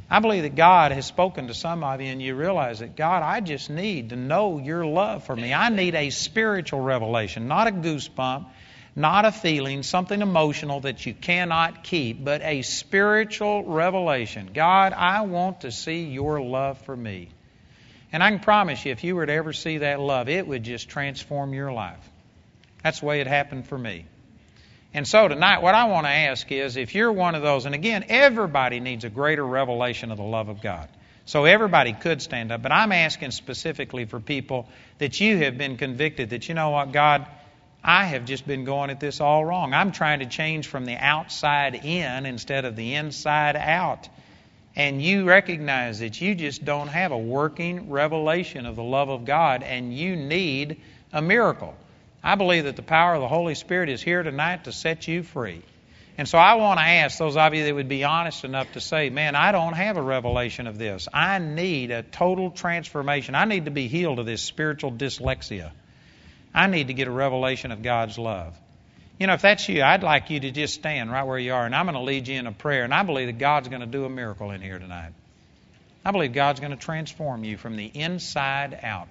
I believe that God has spoken to some of you and you realize that, God, I just need to know your love for me. I need a spiritual revelation, not a goosebump, not a feeling, something emotional that you cannot keep, but a spiritual revelation. God, I want to see your love for me. And I can promise you, if you were to ever see that love, it would just transform your life. That's the way it happened for me. And so tonight, what I want to ask is, if you're one of those, and again, everybody needs a greater revelation of the love of God. So everybody could stand up, but I'm asking specifically for people that you have been convicted that, you know what, God, I have just been going at this all wrong. I'm trying to change from the outside in instead of the inside out. And you recognize that you just don't have a working revelation of the love of God, and you need a miracle. I believe that the power of the Holy Spirit is here tonight to set you free. And so I want to ask those of you that would be honest enough to say, man, I don't have a revelation of this. I need a total transformation. I need to be healed of this spiritual dyslexia. I need to get a revelation of God's love. You know, if that's you, I'd like you to just stand right where you are, and I'm going to lead you in a prayer, and I believe that God's going to do a miracle in here tonight. I believe God's going to transform you from the inside out.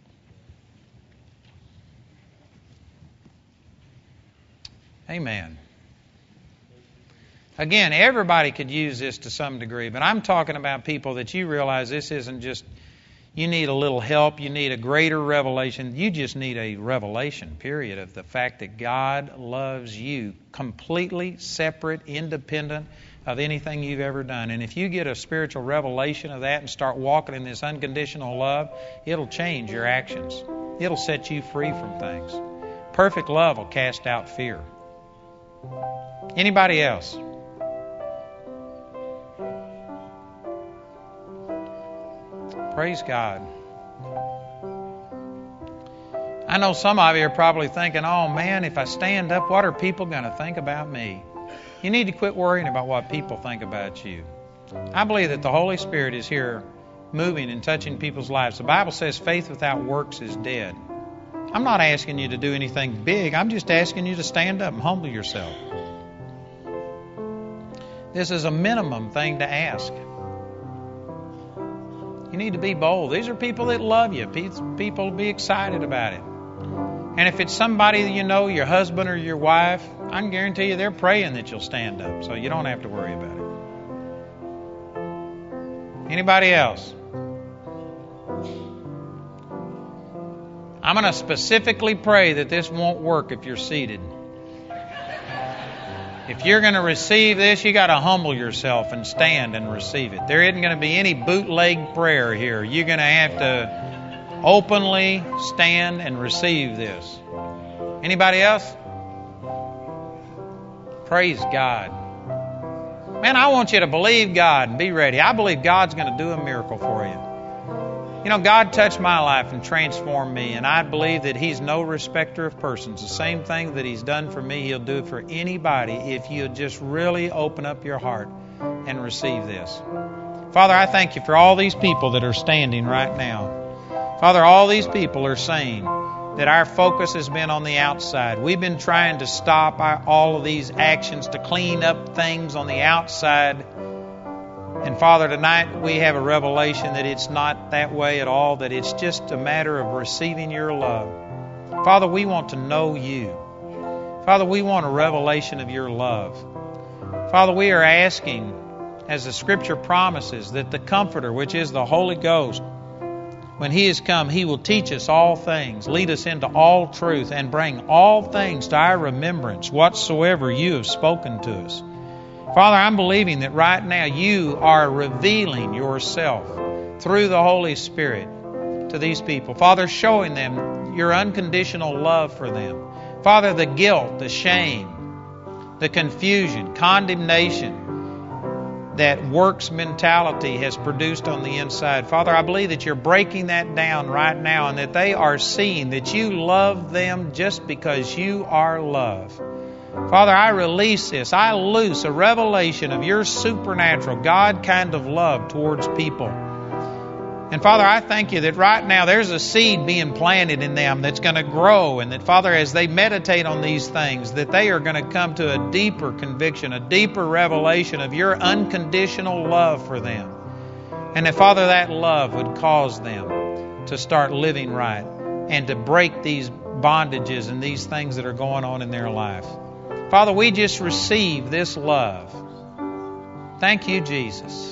Amen. Again, everybody could use this to some degree, but I'm talking about people that you realize this isn't just, you need a little help, you need a greater revelation. You just need a revelation, period, of the fact that God loves you completely separate, independent of anything you've ever done. And if you get a spiritual revelation of that and start walking in this unconditional love, it'll change your actions. It'll set you free from things. Perfect love will cast out fear. Anybody else? Praise God. I know some of you are probably thinking, oh man, if I stand up, what are people going to think about me? You need to quit worrying about what people think about you. I believe that the Holy Spirit is here moving and touching people's lives. The Bible says faith without works is dead. I'm not asking you to do anything big. I'm just asking you to stand up and humble yourself. This is a minimum thing to ask. You need to be bold. These are people that love you. People be excited about it. And if it's somebody that you know, your husband or your wife, I can guarantee you they're praying that you'll stand up. So you don't have to worry about it. Anybody else? I'm going to specifically pray that this won't work if you're seated. If you're going to receive this, you got to humble yourself and stand and receive it. There isn't going to be any bootleg prayer here. You're going to have to openly stand and receive this. Anybody else? Praise God. Man, I want you to believe God and be ready. I believe God's going to do a miracle for you. You know, God touched my life and transformed me, and I believe that He's no respecter of persons. The same thing that He's done for me, He'll do it for anybody if you just really open up your heart and receive this. Father, I thank you for all these people that are standing right now. Father, all these people are saying that our focus has been on the outside. We've been trying to stop all of these actions to clean up things on the outside. And Father, tonight we have a revelation that it's not that way at all, that it's just a matter of receiving your love. Father, we want to know you. Father, we want a revelation of your love. Father, we are asking, as the Scripture promises, that the Comforter, which is the Holy Ghost, when He has come, He will teach us all things, lead us into all truth, and bring all things to our remembrance, whatsoever you have spoken to us. Father, I'm believing that right now you are revealing yourself through the Holy Spirit to these people. Father, showing them your unconditional love for them. Father, the guilt, the shame, the confusion, condemnation that works mentality has produced on the inside. Father, I believe that you're breaking that down right now and that they are seeing that you love them just because you are love. Father, I release this. I loose a revelation of your supernatural, God kind of love towards people. And Father, I thank you that right now there's a seed being planted in them that's going to grow, and that, Father, as they meditate on these things, that they are going to come to a deeper conviction, a deeper revelation of your unconditional love for them. And that, Father, that love would cause them to start living right and to break these bondages and these things that are going on in their life. Father, we just receive this love. Thank you, Jesus.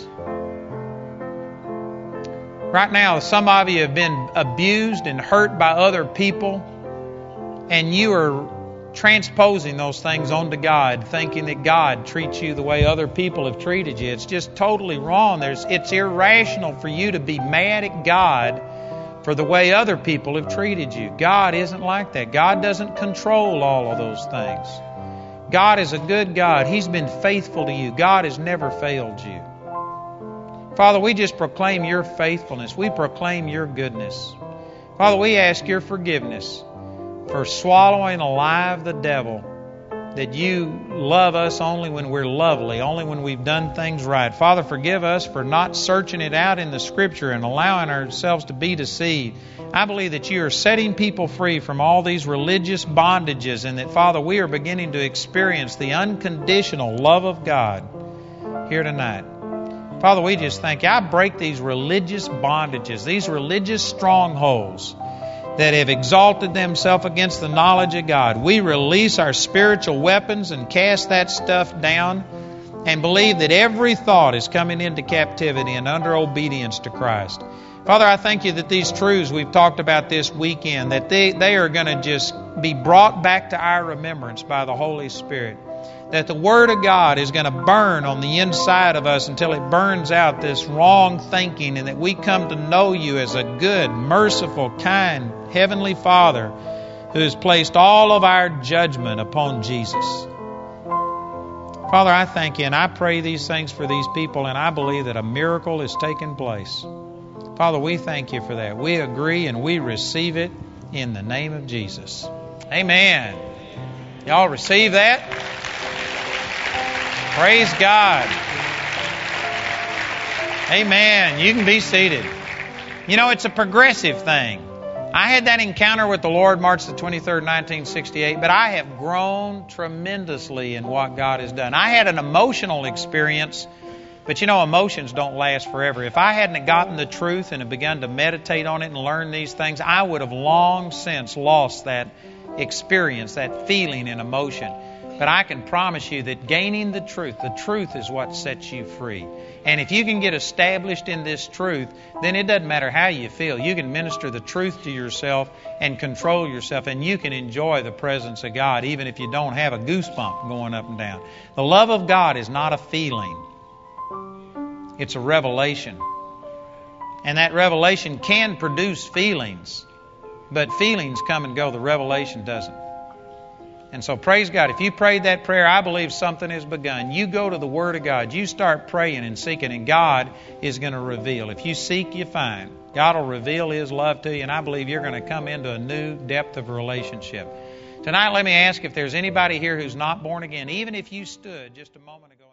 Right now, some of you have been abused and hurt by other people, and you are transposing those things onto God, thinking that God treats you the way other people have treated you. It's just totally wrong. It's irrational for you to be mad at God for the way other people have treated you. God isn't like that. God doesn't control all of those things. God is a good God. He's been faithful to you. God has never failed you. Father, we just proclaim your faithfulness. We proclaim your goodness. Father, we ask your forgiveness for swallowing alive the devil, that you love us only when we're lovely, only when we've done things right. Father, forgive us for not searching it out in the Scripture and allowing ourselves to be deceived. I believe that you are setting people free from all these religious bondages, and that, Father, we are beginning to experience the unconditional love of God here tonight. Father, we just thank you. I break these religious bondages, these religious strongholds that have exalted themselves against the knowledge of God. We release our spiritual weapons and cast that stuff down and believe that every thought is coming into captivity and under obedience to Christ. Father, I thank you that these truths we've talked about this weekend, that they are going to just be brought back to our remembrance by the Holy Spirit. That the Word of God is going to burn on the inside of us until it burns out this wrong thinking, and that we come to know you as a good, merciful, kind, Heavenly Father who has placed all of our judgment upon Jesus. Father, I thank you, and I pray these things for these people, and I believe that a miracle is taking place. Father, we thank you for that. We agree and we receive it in the name of Jesus. Amen. Y'all receive that? Praise God. Amen. You can be seated. You know, it's a progressive thing. I had that encounter with the Lord March the 23rd, 1968, but I have grown tremendously in what God has done. I had an emotional experience, but you know, emotions don't last forever. If I hadn't gotten the truth and had begun to meditate on it and learn these things, I would have long since lost that experience, that feeling and emotion. But I can promise you that gaining the truth is what sets you free. And if you can get established in this truth, then it doesn't matter how you feel. You can minister the truth to yourself and control yourself, and you can enjoy the presence of God even if you don't have a goosebump going up and down. The love of God is not a feeling. It's a revelation. And that revelation can produce feelings, but feelings come and go. The revelation doesn't. And so praise God. If you prayed that prayer, I believe something has begun. You go to the Word of God. You start praying and seeking, and God is going to reveal. If you seek, you find. God will reveal His love to you, and I believe you're going to come into a new depth of relationship. Tonight, let me ask if there's anybody here who's not born again, even if you stood just a moment ago.